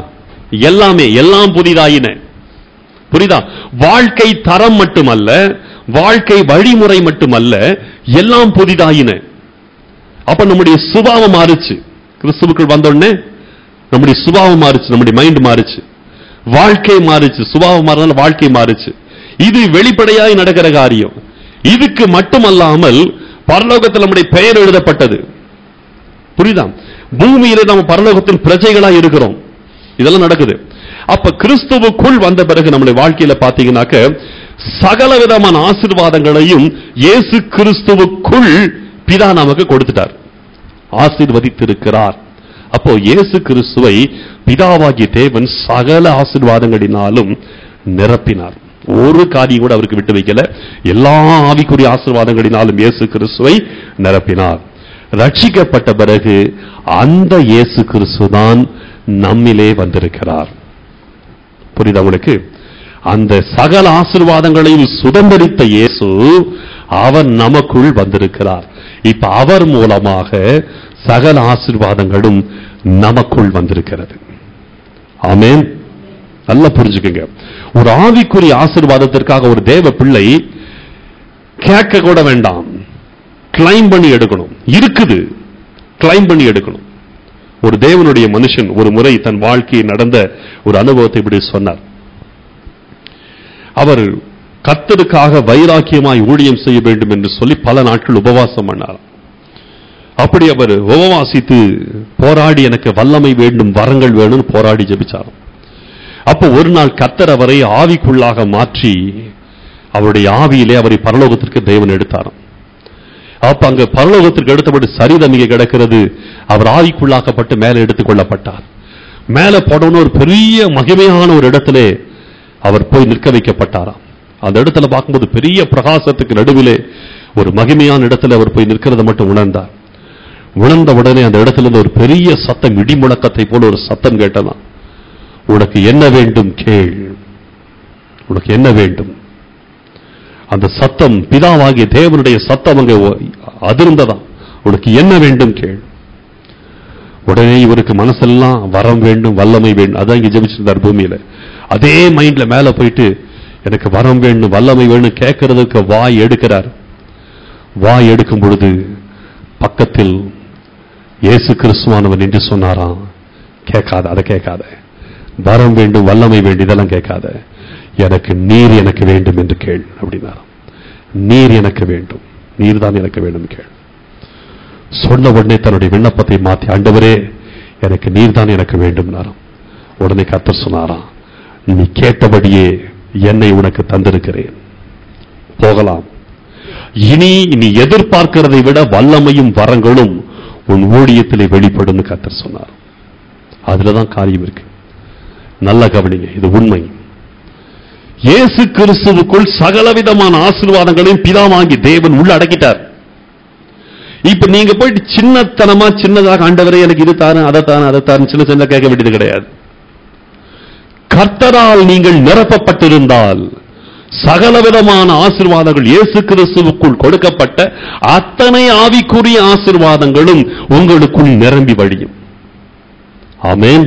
எல்லாம் புதிதாயின. புரியுதா? வாழ்க்கை தரம் மட்டுமல்ல, வாழ்க்கை வழிமுறை மட்டுமல்ல, எல்லாம் புதிதாயின. அப்ப நம்முடைய சுபாவம் மாறுச்சு. கிறிஸ்துவுக்குள் வந்தோடனே நம்முடைய சுபாவம் மாறுச்சு, நம்முடைய மைண்ட் மாறுச்சு, வாழ்க்கை மாறுச்சு. சுபாவம் மாறினால வாழ்க்கை மாறுச்சு. இது வெளிப்படையாய் நடக்கிற காரியம். இதுக்கு மட்டுமல்லாமல் பரலோகத்தில் நம்முடைய பெயர் எழுதப்பட்டது. புரியுதா? பூமியில நம்ம பரலோகத்தின் பிரஜைகளா இருக்கிறோம். இதெல்லாம் நடக்குது. அப்ப கிறிஸ்துவுக்குள் வந்த பிறகு நம்முடைய வாழ்க்கையில பாத்தீங்கன்னாக்க சகல விதமான ஆசீர்வாதங்களையும் இயேசு கிறிஸ்துவுக்குள் பிதா நமக்கு கொடுத்துட்டார், ஆசீர்வதித்திருக்கிறார். அப்போ இயேசு கிறிஸ்துவை பிதாவாகிய தேவன் சகல ஆசீர்வாதங்களினாலும் நிரப்பினார். ஒரு காரியம் கூட அவருக்கு விட்டு வைக்கல. எல்லா ஆவிக்குரிய ஆசீர்வாதங்களினாலும் இயேசு கிறிஸ்துவை நிரப்பினார். ரட்சிக்கப்பட்ட பிறகு அந்த இயேசு கிறிஸ்து தான் நம்மிலே வந்திருக்கிறார். புரியுதா உங்களுக்கு? அந்த சகல ஆசீர்வாதங்களையும் சுதந்திரித்த இயேசு அவர் நமக்குள் வந்திருக்கிறார். இப்ப அவர் மூலமாக சகல ஆசீர்வாதங்களும் நமக்குள் வந்திருக்கிறது. ஆமென். நல்லா புரிஞ்சுக்கங்க. ஒரு ஆவிக்குரிய ஆசீர்வாதத்திற்காக ஒரு தேவ பிள்ளை கேட்க கூட வேண்டாம், கிளைம் பண்ணி எடுக்கணும். இருக்குது, கிளைம் பண்ணி எடுக்கணும். ஒரு தேவனுடைய மனுஷன் ஒரு முறை தன் வாழ்க்கையில் நடந்த ஒரு அனுபவத்தை இப்படி சொன்னார். அவர் கர்த்தருக்காக வைராக்கியமாய் ஊழியம் செய்ய வேண்டும் என்று சொல்லி பல நாட்கள் உபவாசம் பண்ணார். அப்படி அவர் உபவாசித்து போராடி எனக்கு வல்லமை வேண்டும், வரங்கள் வேணும் போராடி ஜெபிச்சார். அப்போ ஒரு நாள் கர்த்தர் அவரை ஆவிக்குள்ளாக மாற்றி அவருடைய ஆவியிலே அவரை பரலோகத்திற்கு தேவன் எடுத்தாராம். அப்ப அங்க பரலோகத்திற்கு எடுத்தபடி சரீரம் இங்கே கிடக்கிறது. அவர் ஆவிக்குள்ளாக்கப்பட்டு மேலே எடுத்துக் கொள்ளப்பட்டார். மேலே போனவன ஒரு பெரிய மகிமையான ஒரு இடத்திலே அவர் போய் நிற்க வைக்கப்பட்டாராம். அந்த இடத்துல பார்க்கும்போது பெரிய பிரகாசத்துக்கு நடுவிலே ஒரு மகிமையான இடத்துல அவர் போய் நிற்கிறத மட்டும் உணர்ந்தார். உணர்ந்த உடனே அந்த இடத்துல இருந்து ஒரு பெரிய சத்தம், இடி முழக்கத்தை போல ஒரு சத்தம் கேட்டதாம். உனக்கு என்ன வேண்டும் கேள், உனக்கு என்ன வேண்டும். அந்த சத்தம் பிதாவாகிய தேவனுடைய சத்தம் அங்கே அதிர்ந்ததாம். உனக்கு என்ன வேண்டும் கேள். உடனே இவருக்கு மனசெல்லாம் வரம் வேண்டும், வல்லமை வேண்டும். அதான் இங்க ஜெபிச்சிருந்தார் பூமியில. அதே மைண்ட்ல மேல போயிட்டு எனக்கு வரம் வேண்டும், வல்லமை வேணும் கேட்கறதுக்கு வாய் எடுக்கிறார். வாய் எடுக்கும் பொழுது பக்கத்தில் இயேசு கிறிஸ்துவானவர் என்று சொன்னாராம், கேட்காத, அதை கேட்காத. வரம் வேண்டும், வல்லமை வேண்டும், இதெல்லாம் கேட்காத. எனக்கு நீர் எனக்கு வேண்டும் என்று கேள் அப்படின்னாராம். நீர் எனக்கு வேண்டும், நீர் தான் எனக்கு வேண்டும் கேள். சொன்ன உடனே தன்னுடைய விண்ணப்பத்தை மாற்றி, ஆண்டவரே எனக்கு நீர் தான் எனக்கு வேண்டும். உடனே கர்த்தர் சொன்னாராம், நீ கேட்டபடியே என்னை உனக்கு தந்திருக்கிறேன், போகலாம். இனி நீ எதிர்பார்க்கிறதை விட வல்லமையும் வரங்களும் உன் ஊழியத்திலே வெளிப்படும் கர்த்தர் சொன்னார். அதுலதான் காரியம் இருக்கு. நல்ல கவனிங்க, இது உண்மை. இயேசு கிறிஸ்துவுக்குள் சகலவிதமான ஆசீர்வாதங்களையும் பிதாவாகி தேவன் உள்ள அடக்கிட்டார். இப்ப நீங்க போயிட்டு சின்னத்தனமா சின்னதாக ஆண்டவரே எனக்கு இது தாரு, அதை தாரு, அதை தாரு சின்ன சின்ன கேட்க வேண்டியது கிடையாது. கர்த்தரால் நீங்கள் நிரப்பப்பட்டிருந்தால் சகலவிதமான ஆசீர்வாதங்கள் இயேசு கிறிஸ்துவுக்குள் கொடுக்கப்பட்ட அத்தனை ஆவிக்குரிய ஆசீர்வாதங்களும் உங்களுக்குள் நிரம்பி வழியும். ஆமென்.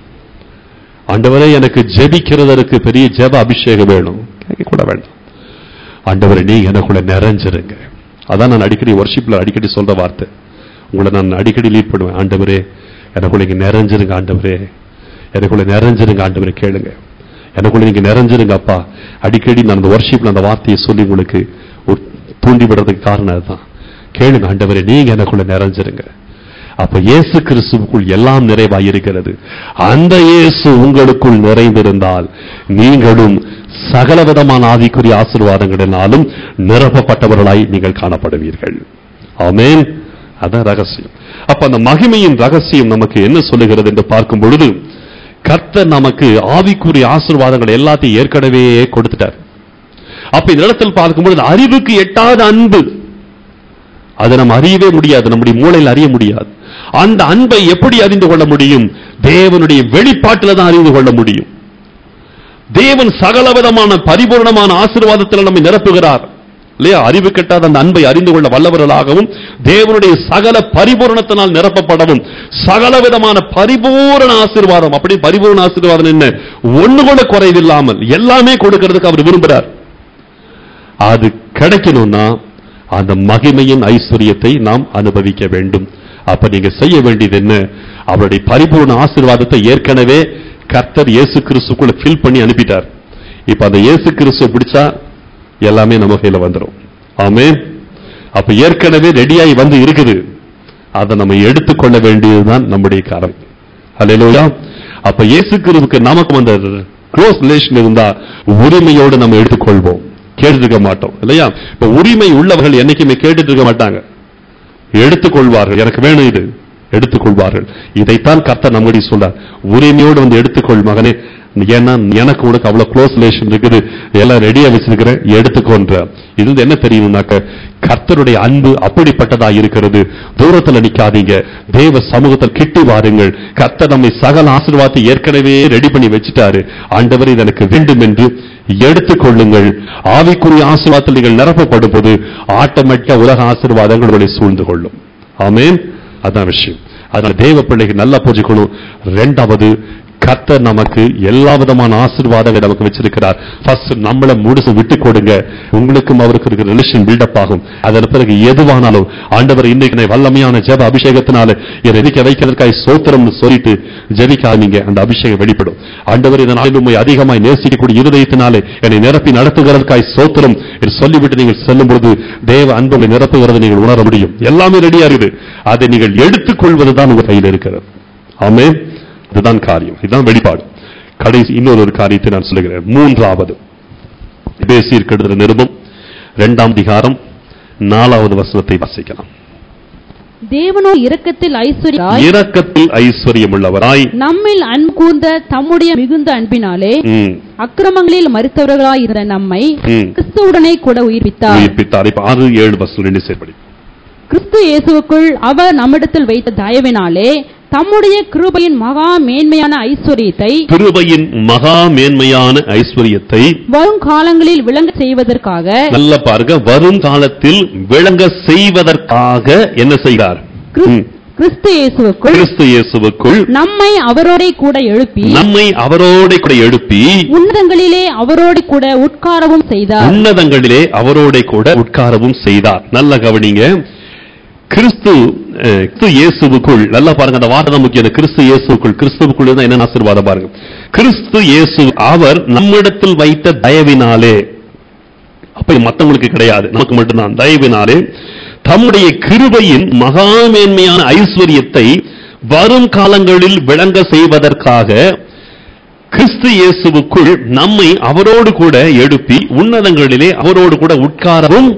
ஆண்டவரே எனக்கு ஜெபிக்கிறதற்கு பெரிய ஜெப அபிஷேகம் வேணும் கேட்க கூட வேண்டாம். ஆண்டவரே நீங்க எனக்குள்ள நிறைஞ்சிருங்க. அதான் நான் அடிக்கடி வர்ஷிப்ல அடிக்கடி சொல்ற வார்த்தை. உங்களை நான் அடிக்கடி லீட் பண்ணுவேன். ஆண்டவரே எனக்குள்ள நீங்க நிறைஞ்சிருங்க, ஆண்டவரே எனக்குள்ள நிறைஞ்சிருங்க, ஆண்டவரே கேளுங்க. எனக்குள்ள நீங்க நிறைஞ்சிருங்க அப்பா. அடிக்கடி நான் அந்த வர்ஷிப்ல அந்த வார்த்தையை சொல்லி உங்களுக்கு தூண்டி விடுறதுக்கு காரணம் அதுதான். கேளுங்க, ஆண்டவரே நீங்க எனக்குள்ள நிறைஞ்சிருங்க. அப்ப இயேசு கிறிஸ்துவுக்குள் எல்லாம் நிறைவாயிருக்கிறது. அந்த இயேசு உங்களுக்குள் நிறைந்திருந்தால் நீங்களும் சகலவிதமான ஆவிக்குரிய ஆசீர்வாதங்களினாலும் நிரப்பப்பட்டவர்களாய் நீங்கள் காணப்படுவீர்கள். ஆமென். அதான் ரகசியம். அப்ப அந்த மகிமையின் ரகசியம் நமக்கு என்ன சொல்லுகிறது என்று பார்க்கும் பொழுது, கர்த்தர் நமக்கு ஆவிக்குரிய ஆசீர்வாதங்கள் எல்லாத்தையும் ஏற்கனவே கொடுத்துட்டார். அப்ப இந்த இடத்தில் பார்க்கும்பொழுது அறிவுக்கு எட்டாத அன்பு, அதை நம்ம அறியவே முடியாது, நம்முடைய மூளையில் அறிய முடியாது. அந்த அன்பை எப்படி அறிந்து கொள்ள முடியும்? தேவனுடைய வெளிப்பாட்டில் தான் அறிந்து கொள்ள முடியும். தேவன் சகலவிதமான பரிபூர்ணமான ஆசீர்வாதத்தில் நம்மை நிரப்புகிறார் இல்லையா? அறிவு கெட்டாத அந்த அன்பை அறிந்து கொள்ள வல்லவர்களாகவும் தேவனுடைய சகல பரிபூரணத்தினால் நிரப்பப்படவும் சகலவிதமான பரிபூரண ஆசீர்வாதம். அப்படி பரிபூரண ஆசீர்வாதம் என்ன? ஒண்ணு கூட குறைவில்லாமல் எல்லாமே கொடுக்கிறதுக்கு அவர் விரும்புகிறார். அது கிடைக்கணும்னா அந்த மகிமையின் ஐஸ்வரியத்தை நாம் அனுபவிக்க வேண்டும். அப்ப நீங்க செய்ய வேண்டியது என்ன? அவருடைய பரிபூர்ண ஆசீர்வாதத்தை ஏற்கனவே கர்த்தர் இயேசு கிறிஸ்துக்குள்ள ஃபில் பண்ணி அனுப்பிட்டார். இப்ப அந்த இயேசு கிறிஸ்துவை பிடிச்சா எல்லாமே நம்ம கையில வந்துடும். ஆமென். அப்ப ஏற்கனவே ரெடியாகி வந்து இருக்குது, அதை நம்ம எடுத்துக்கொள்ள வேண்டியதுதான் நம்முடைய கடமை. ஹல்லேலூயா. அப்ப இயேசு கிறிஸ்துவுக்கு நமக்கு அந்த க்ளோஸ் ரிலேஷன் இருந்தா உரிமையோடு நம்ம எடுத்துக்கொள்வோம், கேட்டு இருக்க மாட்டோம் இல்லையா? இப்ப உரிமை உள்ளவர்கள் என்னைக்குமே கேட்டுட்டு இருக்க மாட்டாங்க, எடுத்துக்கொள்வார்கள். எனக்கு வேணும் இது, எடுத்துக்கொள்வார்கள். இதைத்தான் கர்த்தர் நம்முடைய சொல்றார், உரிமையோடு வந்து எடுத்துக்கொள் மகனே, ஏன்னா எனக்கு உனக்கு அவ்வளவு க்ளோஸ் ரிலேஷன் இருக்குது, எல்லாம் ரெடியா வச்சிருக்கிறேன், எடுத்துக்கொன்ற. இது என்ன தெரியும்னாக்க கர்த்தருடைய அன்பு அப்படிப்பட்டதா இருக்கிறது. தூரத்துல நிக்காதீங்க, தேவ சமூகத்தில் கிட்டி வாருங்கள். கர்த்தர் நம்மை சகல ஆசீர்வாதத்தை ஏற்கனவே ரெடி பண்ணி வச்சுட்டாரு. ஆண்டவர் இது எனக்கு வேண்டும் என்று எடுத்துக்கொள்ளுங்கள். ஆவிக்குரிய ஆசீர்வாதத்தில் நீங்கள் நிரப்பப்படும் போது ஆட்டோமேட்டிக்கா உலக ஆசீர்வாதங்கள் உங்களை சூழ்ந்து கொள்ளும். ஆமென். அதான் விஷயம். அதனால தேவ பிள்ளைக்கு நல்லா புரிஞ்சுக்கணும். இரண்டாவது, கர்த்தர் நமக்கு எல்லா விதமான ஆசீர்வாதங்களை நமக்கு வச்சிருக்கிறார். ஃபர்ஸ்ட் நம்மள முழுசு விட்டு கொடுங்க, உங்களுக்கும் அவருக்கு இருக்கிற ரிலேஷன் பில்டப் ஆகும். அதன் பிறகு எதுவானாலும் ஆண்டவர் இன்னைக்கு வல்லமையான ஜெப அபிஷேகத்தினால என்னை வைக்கிறதுக்காக சோத்திரம்னு சொல்லிட்டு ஜெபிக்காதீங்க, அந்த அபிஷேகம் வெளிப்படும். ஆண்டவர் இந்த நாளில் உண்மை அதிகமாய் நேசிக்கக்கூடிய இருதயத்தினாலே என்னை நிரப்பி நடத்துகிறதுக்காக சோத்திரம் என்று சொல்லிவிட்டு நீங்கள் செல்லும் பொழுது தேவ அன்பை நிரப்புகிறதை நீங்கள் உணர முடியும். எல்லாமே ரெடியா இருக்குது, அதை நீங்கள் எடுத்துக்கொள்வதுதான் உங்க கையில் இருக்கிறது. ஆமென். இதுதான் காரியம், இதுதான் வெளிப்பாடு. கடைசி இன்னொரு காரியத்தை நான் சொல்லுகிறேன். மூன்றாவது எபேசியர் எழுதின நிருபம் 2ஆம் அதிகாரம் 4வது வசனத்தை வாசிக்கலாம். தேவனோ இரக்கத்தில் ஐஸ்வர்யம் உள்ளவராய் நம்மில் அன்பு கூர்ந்த தம்முடைய மிகுந்த அன்பினாலே அக்கிரமங்களில் மரித்தவர்களாய் இருந்த நம்மை கிறிஸ்துவுடனே கூட உயிர்ப்பித்தார். இப்ப 6-7 வசனம் சேர்ப்படி. கிறிஸ்து இயேசுவுக்குள் அவர் நம்மிடத்தில் வைத்த தயவினாலே தம்முடைய கிருபையின் மகா மேன்மையான ஐஸ்வரியத்தை வரும் காலங்களில் விளங்க செய்வதற்காக, நல்ல பாருங்க, வரும் காலத்தில் விளங்க செய்வதற்காக என்ன செய்கிறார்? கிறிஸ்து இயேசுவுக்குள் நம்மை அவரோட கூட எழுப்பி உன்னதங்களிலே அவரோட கூட உட்காரவும் செய்தார். நல்ல கவனிங்க. கிறிஸ்து இயேசுவுக்குள், நல்லா பாருங்க, அந்த வார்த்தை தான் முக்கியம். கிறிஸ்து இயேசுவுக்குள் தான் என்ன ஆசீர்வாதம் பாருங்க. கிறிஸ்து இயேசு அவர் நம்மிடத்தில் வைத்த தயவினாலே, அப்ப மத்தவங்களுக்கு கிடையாது, நமக்கு மட்டும்தான், தயவினாலே தம்முடைய கிருபையின் மகா மேன்மையான ஐஸ்வரியத்தை வரும் காலங்களில் விளங்க செய்வதற்காக கிறிஸ்து இயேசுவுக்குள் நம்மை அவரோடு கூட எழுப்பி உன்னதங்களிலே அவரோடு கூட உட்காரவும்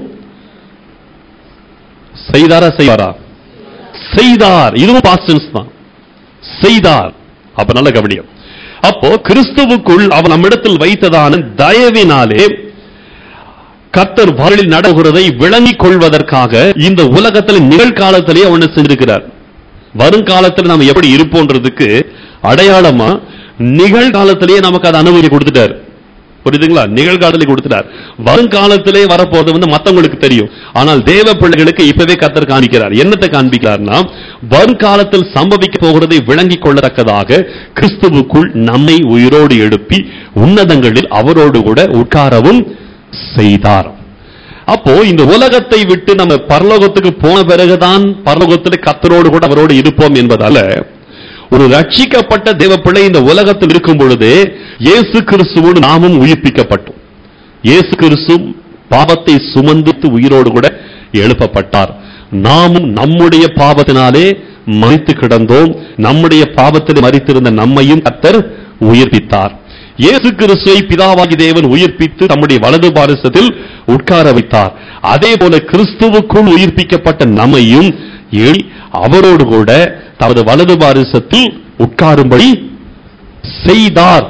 செய்தார். இதுவும் பாஸ்ட் டென்ஸ் தான், செய்தார். அப்ப நல்ல கவனியம். அப்போ கிறிஸ்துவுக்குள் அவர் நம்மிடத்தில் வைத்ததான தயவினாலே கர்த்தர் வாழ்வில் நடக்கிறதை விளங்கிக் கொள்வதற்காக இந்த உலகத்தில் நிகழ்காலத்திலேயே ஒண்ணு செஞ்சிருக்கிறார். வருங்காலத்தில் நாம் எப்படி இருப்போன்றதுக்கு அடையாளமா நிகழ்காலத்திலேயே நமக்கு அதை அனுமதி கொடுத்துட்டார். புரியுதுங்களா? நிகழ்காலத்திலே கொடுத்துட்டார். வருங்காலத்திலே வரப்போது மத்தவங்களுக்கு தெரியும். ஆனால் தேவ பிள்ளைகளுக்கு இப்பவே கர்த்தர் காண்பிக்கிறார். என்னத்தை காண்பிக்கிறார்னா, வருங்காலத்தில் சம்பவிக்க போகிறதை விளங்கிக் கொள்ளத்தக்கதாக கிறிஸ்துவுக்குள் நம்மை உயிரோடு எழுப்பி உன்னதங்களில் அவரோடு கூட உட்காரவும் செய்தார். அப்போ இந்த உலகத்தை விட்டு நம்ம பரலோகத்துக்கு போன பிறகுதான் பரலோகத்தில் கர்த்தரோடு கூட அவரோடு இருப்போம் என்பதால, ஒரு ரட்சிக்கப்பட்ட தேவ பிள்ளை இந்த உலகத்தில் இருக்கும் பொழுது இயேசு கிறிஸ்துவோடு நாமும் உயிர்ப்பிக்கப்பட்டோம். இயேசு கிறிஸ்து பாவத்தை சுமந்து உயிரோடு கூட எழுப்பப்பட்டார். நாமும் நம்முடைய பாவத்தினாலே மரித்து கிடந்தோம். நம்முடைய பாவத்தில் மரித்திருந்த நம்மையும் கர்த்தர் உயிர்ப்பித்தார். இயேசு கிறிஸ்துவை பிதாவாகி தேவன் உயிர்ப்பித்து தம்முடைய வலது பாரிசத்தில் உட்கார வைத்தார். அதே போல கிறிஸ்துவுக்குள் உயிர்ப்பிக்கப்பட்ட நம்மையும் அவரோடு கூட தமது வலது பாரிசத்தில் உட்காரும்படி செய்தார்.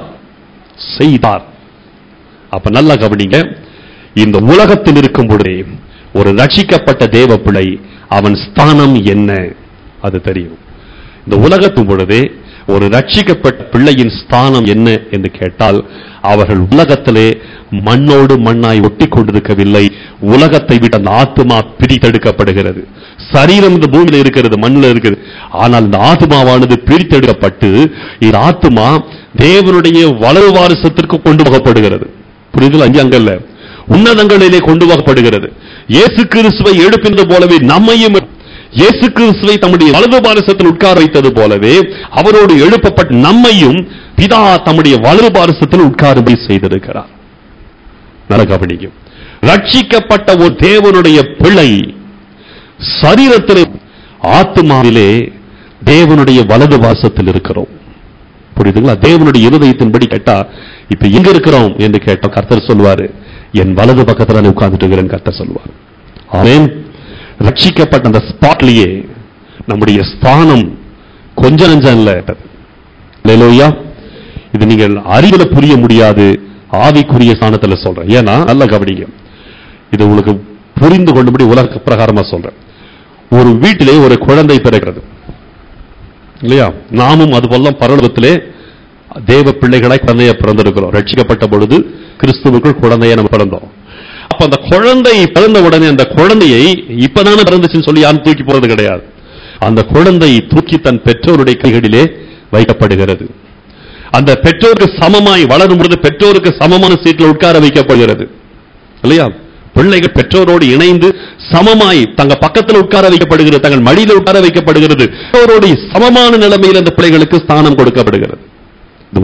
அப்ப நல்லா கவனிங்க. இந்த உலகத்தில் இருக்கும் பொழுதே ஒரு ரட்சிக்கப்பட்ட தேவ பிள்ளை அவன் ஸ்தானம் என்ன அது தெரியும். இந்த உலகத்தின் பொழுதே ஒரு ரட்சிக்கப்பட்ட பிள்ளையின் ஸ்தானம் என்ன என்று கேட்டால், அவர்கள் உலகத்திலே மண்ணோடு மண்ணாய் ஒட்டி கொண்டிருக்கவில்லை. உலகத்தை விட்டு அந்த ஆத்துமா பிரித்தெடுக்கப்படுகிறது. சரீரம் இந்த பூமியில இருக்கிறது, மண்ணில் இருக்கிறது. ஆனால் இந்த ஆத்துமாவானது பிரித்தெடுக்கப்பட்டு இந்த ஆத்துமா தேவனுடைய வலது வாரிசத்திற்கு கொண்டு போகப்படுகிறது. புரிதல்? அங்கல்ல, உன்னதங்களிலே கொண்டு போகப்படுகிறது. இயேசு கிறிஸ்துவை எழுப்பினது போலவே நம்மையும் இயேசு கிறிஸ்துவை தம்முடைய வலது பாரிசத்தில் உட்கார வைத்தது போலவே அவரோடு எழுப்பப்பட்ட நம்மையும் பிதா தம்முடைய வலது பாரிசத்தில் உட்காரும்படி செய்திருக்கிறார். நல்ல கவனிக்கும். ரட்சிக்கப்பட்ட ஒரு தேவனுடைய பிள்ளை சரீரத்திலே ஆத்துமாவிலே தேவனுடைய வலது வாசத்தில் இருக்கிறோம். புரியுதுங்களா? தேவனுடைய இருதயத்தின்படி கேட்டா இப்ப எங்க இருக்கிறோம் என்று கேட்டா கர்த்தர் சொல்வாரு, என் வலது பக்கத்துல உட்கார்ந்துட்டு இருக்கிறேன் கர்த்தர் சொல்வார். ஆமென். ரட்சிக்கப்பட்ட அந்த ஸ்பாட்லயே நம்முடைய ஸ்தானம் கொஞ்ச நஞ்சம் இல்ல. அல்லேலூயா. இது நீங்கள் அறிவுல புரிய முடியாது, ஆவிக்குரிய ஸ்தானத்துல சொல்றேன். ஏன்னா நல்ல கவனிங்க, இது உங்களுக்கு புரிந்து கொள்ளும்படி உலக பிரகாரமா சொல்றேன். ஒரு வீட்டிலே ஒரு குழந்தை பிறக்கிறது இல்லையா? நாமும் அதுபோல பரலோகத்திலே தேவ பிள்ளைகளாய் குழந்தையை பிறந்திருக்கிறோம். ரட்சிக்கப்பட்ட பொழுது கிறிஸ்துவுக்குள் குழந்தையை நம்ம பிறந்தோம். அப்ப அந்த குழந்தை பிறந்த உடனே அந்த குழந்தையை இப்பதானே பிறந்துச்சுன்னு சொல்லி யாரும் தூக்கி போறது கிடையாது. அந்த குழந்தை தூக்கி தன் பெற்றோருடைய கைகளிலே வைக்கப்படுகிறது. அந்த பெற்றோருக்கு சமமாய் வளரும் பொழுது பெற்றோருக்கு சமமான சீட்டில் உட்கார வைக்கப்படுகிறது இல்லையா? பிள்ளைகள் பெற்றோரோடு இணைந்து சமமாய் தங்க பக்கத்தில் உட்கார வைக்கப்படுகிறது, தங்கள் மடியில் உட்கார வைக்கப்படுகிறது. பெற்றோரோடு சமமான நிலைமையில் அந்த பிள்ளைகளுக்கு ஸ்தானம் கொடுக்கப்படுகிறது. இந்த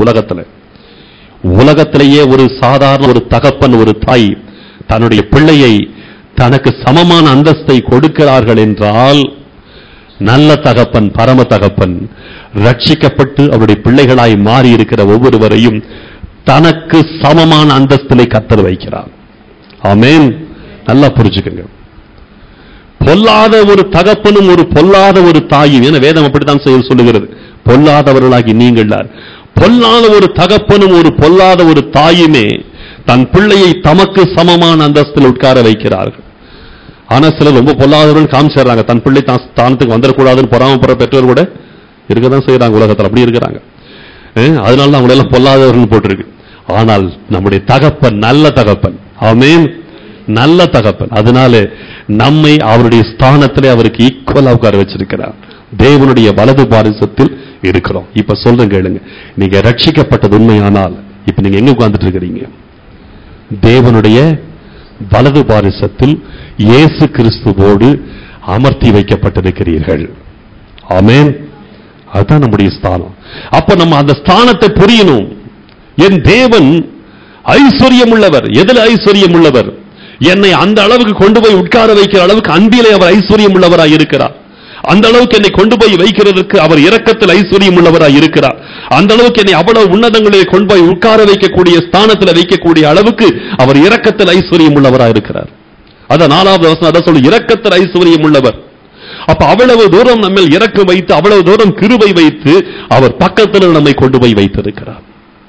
உலகத்திலேயே ஒரு சாதாரண ஒரு தகப்பன், ஒரு தாய் தன்னுடைய பிள்ளையை தனக்கு சமமான அந்தஸ்தை கொடுக்கிறார்கள் என்றால், நல்ல தகப்பன், பரம தகப்பன் ரட்சிக்கப்பட்டு அவருடைய பிள்ளைகளாய் மாறி இருக்கிற ஒவ்வொருவரையும் தனக்கு சமமான அந்தஸ்திலே கர்த்தர் வைக்கிறார். ஆமென். நல்லா புரிஞ்சுக்கங்க. பொல்லாத ஒரு தகப்பனும் ஒரு பொல்லாத ஒரு தாயும், என வேதம் அப்படித்தான் சொல்லுகிறது, பொல்லாதவர்களாகி நீங்கள். பொல்லாத ஒரு தகப்பனும் ஒரு பொல்லாத ஒரு தாயுமே தன் பிள்ளையை தமக்கு சமமான அந்தஸ்தில் உட்கார வைக்கிறார்கள். ஆனா சிலர் ரொம்ப பொல்லாதவர்கள் காமிச்சிடுறாங்க, தன் பிள்ளை தான் ஸ்தானத்துக்கு வந்துடக்கூடாதுன்னு பொறாமப்படுற பெற்றோர் கூட இருக்கதான் செய்யறாங்க. உலகத்தில் அப்படி இருக்கிறாங்க. அதனால அவங்களை எல்லாம் பொல்லாதவர்கள் போட்டிருக்கு. ஆனால் நம்முடைய தகப்பன் நல்ல தகப்பன். ஆமென். நல்ல தகப்பன். அதனால நம்மை அவருடைய ஸ்தானத்திலே அவருக்கு ஈக்குவலா உட்கார வச்சிருக்கிறார். தேவனுடைய வலது பாரிசத்தில் இருக்கிறோம். இப்ப சொல்றேன் கேளுங்க, நீங்க ரட்சிக்கப்பட்டது உண்மையானால் இப்ப நீங்க எங்க உட்கார்ந்துட்டு இருக்கிறீங்க? தேவனுடைய வலது பாரிசத்தில் இயேசு கிறிஸ்துவோடு அமர்த்தி வைக்கப்பட்டிருக்கிறீர்கள். ஆமென். அதுதான் நம்முடைய ஸ்தானம். அப்ப நம்ம அந்த ஸ்தானத்தை புரியணும். என் தேவன் ஐஸ்வர்யம் உள்ளவர். எதில் ஐஸ்வர்யம் உள்ளவர்? என்னை அந்த அளவுக்கு கொண்டு போய் உட்கார வைக்கிற அளவுக்கு அன்பிலே அவர் ஐஸ்வர்யம் உள்ளவராய் இருக்கிறார். அந்த அளவுக்கு என்னை கொண்டு போய் வைக்கிறதுக்கு அவர் இரக்கத்தில் ஐஸ்வர்யம் உள்ளவராய் இருக்கிறார். அந்த அளவுக்கு என்னை அவ்வளவு உன்னதங்களிலே கொண்டு போய் உட்கார வைக்கக்கூடிய ஸ்தானத்தில் வைக்கக்கூடிய அளவுக்கு அவர் இரக்கத்தில் ஐஸ்வர்யம் உள்ளவராய் இருக்கிறார். அதான் 4வது வசனம் அதான் சொல்லு, இரக்கத்தில் ஐஸ்வர்யம் உள்ளவர். அப்ப அவ்வளவு தூரம் நம்ம இரக்கம் வைத்து, அவ்வளவு தூரம் கிருபை வைத்து அவர் பக்கத்தில் நம்மை கொண்டு போய் வைத்திருக்கிறார்.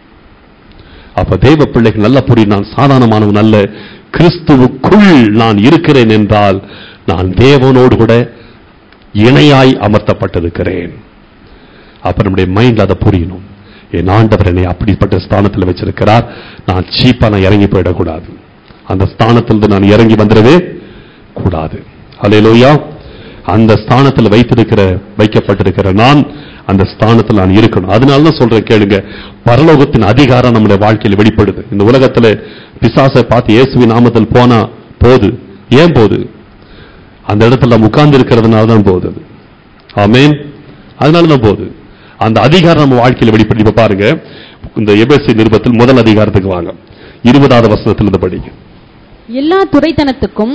அப்ப தேவ பிள்ளைகள் நல்ல புரியும், நான் சாதாரணமானவன் அல்ல, கிறிஸ்துவுக்குள் நான் இருக்கிறேன் என்றால் நான் தேவனோடு கூட இணையாய் அமர்த்தப்பட்டிருக்கிறேன். அப்ப நம்முடைய மைண்ட்ல அதை புரியணும். என் ஆண்டவர் என்னை அப்படிப்பட்ட ஸ்தானத்தில் வச்சிருக்கிறார். நான் சீப்பா நான் இறங்கி போயிடக்கூடாது. அந்த ஸ்தானத்திலிருந்து நான் இறங்கி வந்துடவே கூடாது. அல்லேலூயா. அந்த ஸ்தானத்தில் வைக்கப்பட்டிருக்கிற நான் அந்த ஸ்தானத்தில் நான் இருக்கணும். அதனாலதான் சொல்றேன் கேளுங்க, பரலோகத்தின் அதிகாரம் நம்முடைய வாழ்க்கையில் வெளிப்படுது. இந்த உலகத்துல பிசாசை பார்த்து இயேசுவின் நாமத்தில் போனா போது. ஏன் போது? அந்த இடத்துல நம்ம உட்கார்ந்து இருக்கிறதுனால தான் போகுது. ஆமென். அதனாலதான் போகுது. அந்த அதிகாரம் நம்ம வாழ்க்கையில் வெளிப்படுது. இப்ப பாருங்க, இந்த எபேசிய நிருபத்தில் முதல் அதிகாரத்துக்கு வாங்க, 20வது வசனத்தில் இருந்து படிங்க. எல்லா துரைத்தனத்துக்கும்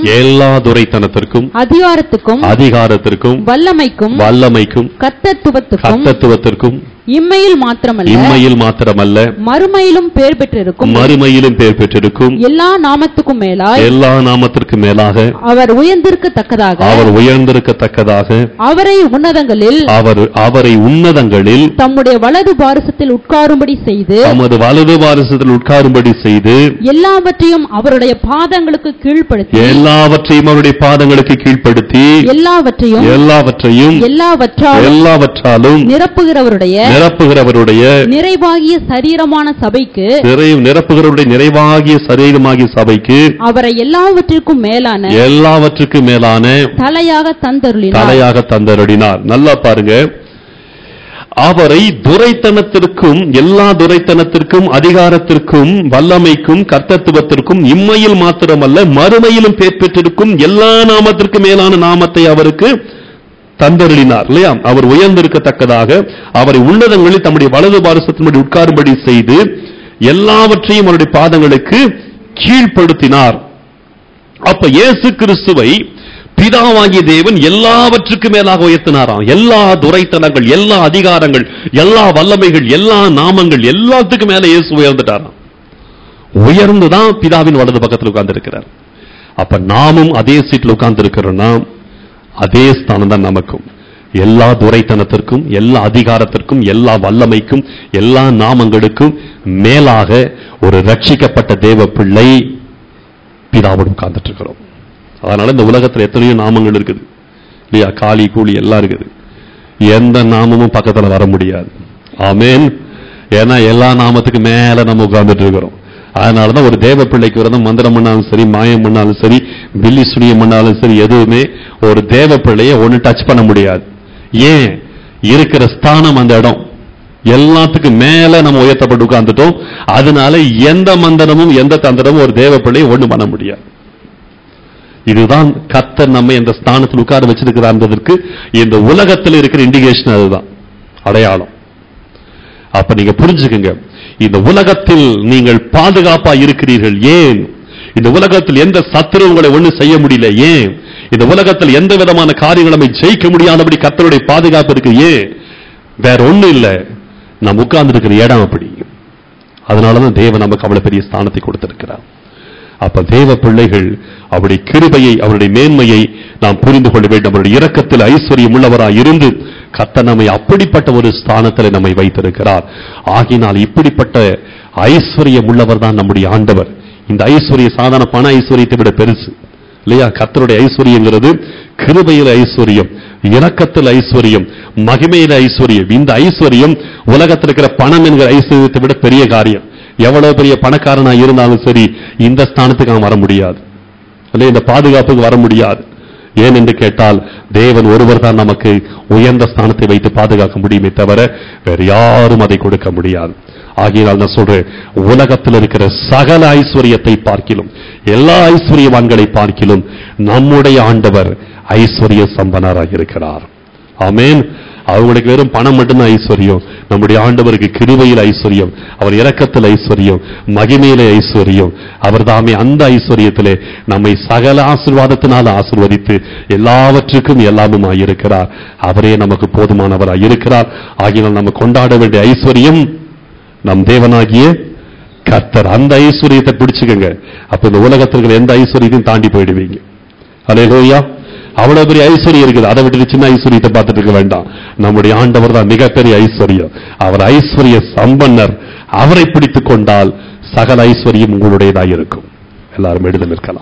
அதிகாரத்திற்கும் வல்லமைக்கும் கர்த்தத்துவத்திற்கும் இம்மையில் மாத்திரமல்ல மறுமையிலும் பேர் பெற்றிருக்கும் எல்லா நாமத்துக்கும் மேலாக அவர் உயர்ந்திருக்கத்தக்கதாக அவரை உன்னதங்களில் தம்முடைய வலது பாரிசத்தில் உட்காரும்படி செய்து எல்லாவற்றையும் அவருடைய பாதங்களுக்கு கீழ்ப்படுத்தி எல்லாவற்றாலும் நிரப்புகிறவருடைய நிறைவாகிய சரீரமான சபைக்கு அவரை எல்லாவற்றிற்கும் மேலான தலையாக தந்தருளினார். நல்லா பாருங்க, அவரை துரைத்தனத்திற்கும் எல்லா துரைத்தனத்திற்கும் அதிகாரத்திற்கும் வல்லமைக்கும் கர்த்தத்துவத்திற்கும் இம்மையில் மாத்திரமல்ல மறுமையிலும் பேர் பெற்றிருக்கும் எல்லா நாமத்திற்கும் மேலான நாமத்தை அவருக்கு தந்தருளினார். இல்லையா? அவர் உயர்ந்திருக்கத்தக்கதாக அவரை உன்னதங்களில் தம்முடைய வலது பாரிசத்தின்படி உட்காரும்படி செய்து எல்லாவற்றையும் அவருடைய பாதங்களுக்கு கீழ்ப்படுத்தினார். அப்ப இயேசு கிறிஸ்துவை பிதாவாகிய தேவன் எல்லாவற்றுக்கும் மேலாக உயர்த்தினாராம். எல்லா துரைத்தனங்கள், எல்லா அதிகாரங்கள், எல்லா வல்லமைகள், எல்லா நாமங்கள் எல்லாத்துக்கும் மேல இயேசு உயர்ந்துட்டாராம். உயர்ந்துதான் பிதாவின் வலது பக்கத்தில் உட்கார்ந்து இருக்கிறார். அப்ப நாமும் அதே சீட்டில் உட்கார்ந்து இருக்கிறோம்னா அதே ஸ்தானம் தான் நமக்கும். எல்லா துரைத்தனத்திற்கும், எல்லா அதிகாரத்திற்கும், எல்லா வல்லமைக்கும், எல்லா நாமங்களுக்கும் மேலாக ஒரு ரட்சிக்கப்பட்ட தேவ பிள்ளை பிதாவோடு உட்கார்ந்துட்டு இருக்கிறோம். அதனால இந்த உலகத்தில் எத்தனையோ நாமங்கள் இருக்குது இல்லையா? காளி கூலி எல்லாம் இருக்குது. எந்த நாமமும் பக்கத்துல வர முடியாது. ஆமென். ஏன்னா எல்லா நாமத்துக்கு மேல நம்ம உட்கார்ந்துட்டு இருக்கிறோம். அதனாலதான் ஒரு தேவ பிள்ளைக்கு வரதான் மந்திரம் பண்ணாலும் சரி, மாயம் பண்ணாலும் சரி, பில்லி சுனியம் பண்ணாலும் சரி, எதுவுமே ஒரு தேவ பிள்ளைய ஒண்ணு டச் பண்ண முடியாது. ஏன்? இருக்கிற ஸ்தானம் அந்த இடம். எல்லாத்துக்கும் மேல நம்ம உயர்த்தப்பட்டு உட்கார்ந்துட்டோம். அதனால எந்த மந்திரமும் எந்த தந்திரமும் ஒரு தேவ பிள்ளையை ஒண்ணும் பண்ண முடியாது. இதுதான் கர்த்தர் நம்மை இந்த ஸ்தானத்தில் உட்கார வச்சிருக்கிறார்ன்றதற்கு இந்த உலகத்தில் இருக்கிற இண்டிகேஷன், அதுதான் அடையாளம். அப்ப நீங்க புரிஞ்சுக்குங்க, இந்த உலகத்தில் நீங்கள் பாதுகாப்பா இருக்கிறீர்கள். ஏன்? இந்த உலகத்தில் எந்த சத்துரு உங்களை ஒண்ணும் செய்ய முடியல. ஏன்? இந்த உலகத்தில் எந்த விதமான காரியங்களை ஜெயிக்க முடியாதபடி கர்த்தருடைய பாதுகாப்பு இருக்கு. ஏன்? வேற ஒண்ணும் இல்ல, நாம் உட்கார்ந்து இருக்கிற இடம் அப்படி. அதனாலதான் தேவன் நமக்கு அவ்வளவு பெரிய ஸ்தானத்தை கொடுத்திருக்கிறார். அப்ப தேவ பிள்ளைகள் அவருடைய கிருபையை, அவருடைய மேன்மையை நாம் புரிந்து கொள்ள வேண்டும். அவருடைய இரக்கத்தில் ஐஸ்வர்யம் உள்ளவராய் இருந்து கர்த்தர் நம்மை அப்படிப்பட்ட ஒரு ஸ்தானத்தில் நம்மை வைத்திருக்கிறார். ஆகினால் இப்படிப்பட்ட ஐஸ்வர்யம் உள்ளவர் தான் நம்முடைய ஆண்டவர். இந்த ஐஸ்வர்ய சாதாரண பண ஐஸ்வர்யத்தை விட பெருசு இல்லையா? கர்த்தருடைய ஐஸ்வர்யங்கிறது கிருபையில் ஐஸ்வர்யம், இரக்கத்தில் ஐஸ்வர்யம், மகிமையில ஐஸ்வர்யம். இந்த ஐஸ்வர்யம் உலகத்தில் இருக்கிற பணம் என்கிற ஐஸ்வர்யத்தை விட பெரிய காரியம். எவ்வளவு பெரிய பணக்காரனா இருந்தாலும் சரி, இந்த ஸ்தானத்துக்கு அவன் வர முடியாது, இல்லையா? இந்த பாதுகாப்புக்கு வர முடியாது. ஏன் என்று கேட்டால், தேவன் ஒருவர் தான் நமக்கு உயர்ந்த ஸ்தானத்தை வைத்து பாதுகாக்க முடியுமே தவிர வேறு யாரும் அதை கொடுக்க முடியாது. ஆகையினால் நான் சொல்றேன், உலகத்தில் இருக்கிற சகல ஐஸ்வர்யத்தை பார்க்கிலும், எல்லா ஐஸ்வர்யவான்களை பார்க்கிலும் நம்முடைய ஆண்டவர் ஐஸ்வர்ய சம்பனராக இருக்கிறார். ஆமென். அவங்களுக்கு வெறும் பணம் மட்டும்தான் ஐஸ்வர்யம். நம்முடைய ஆண்டவருக்கு கிருபையில் ஐஸ்வர்யம், அவர் இரக்கத்தில் ஐஸ்வர்யம், மகிமையில ஐஸ்வர்யம். அவர் தாமே அந்த ஐஸ்வர்யத்திலே நம்மை சகல ஆசீர்வாதத்தினால் ஆசீர்வதித்து எல்லாவற்றுக்கும் எல்லாமுமாய் இருக்கிறார். அவரே நமக்கு போதுமானவராய் இருக்கிறார். ஆகினால் நம்ம கொண்டாட வேண்டிய ஐஸ்வர்யம் நம் தேவனாகிய கர்த்தர். அந்த ஐஸ்வர்யத்தை பிடிச்சுக்கங்க. அப்ப இந்த உலகத்திற்கு எந்த ஐஸ்வர்யத்தையும் தாண்டி போயிடுவீங்க. அல்லேலூயா. அவ்வளவு பெரிய ஐஸ்வர்யம் இருக்குது, அதை விட்டு சின்ன ஐஸ்வர்யத்தை பார்த்துட்டு இருக்க வேண்டாம். நம்முடைய ஆண்டவர் தான் மிகப்பெரிய ஐஸ்வர்யம். அவர் ஐஸ்வர்ய சம்பன்னர். அவரை பிடித்துக் கொண்டால் சகல ஐஸ்வர்யம் உங்களுடையதாக இருக்கும். எல்லாரும் எழுந்து நிற்கலாம்.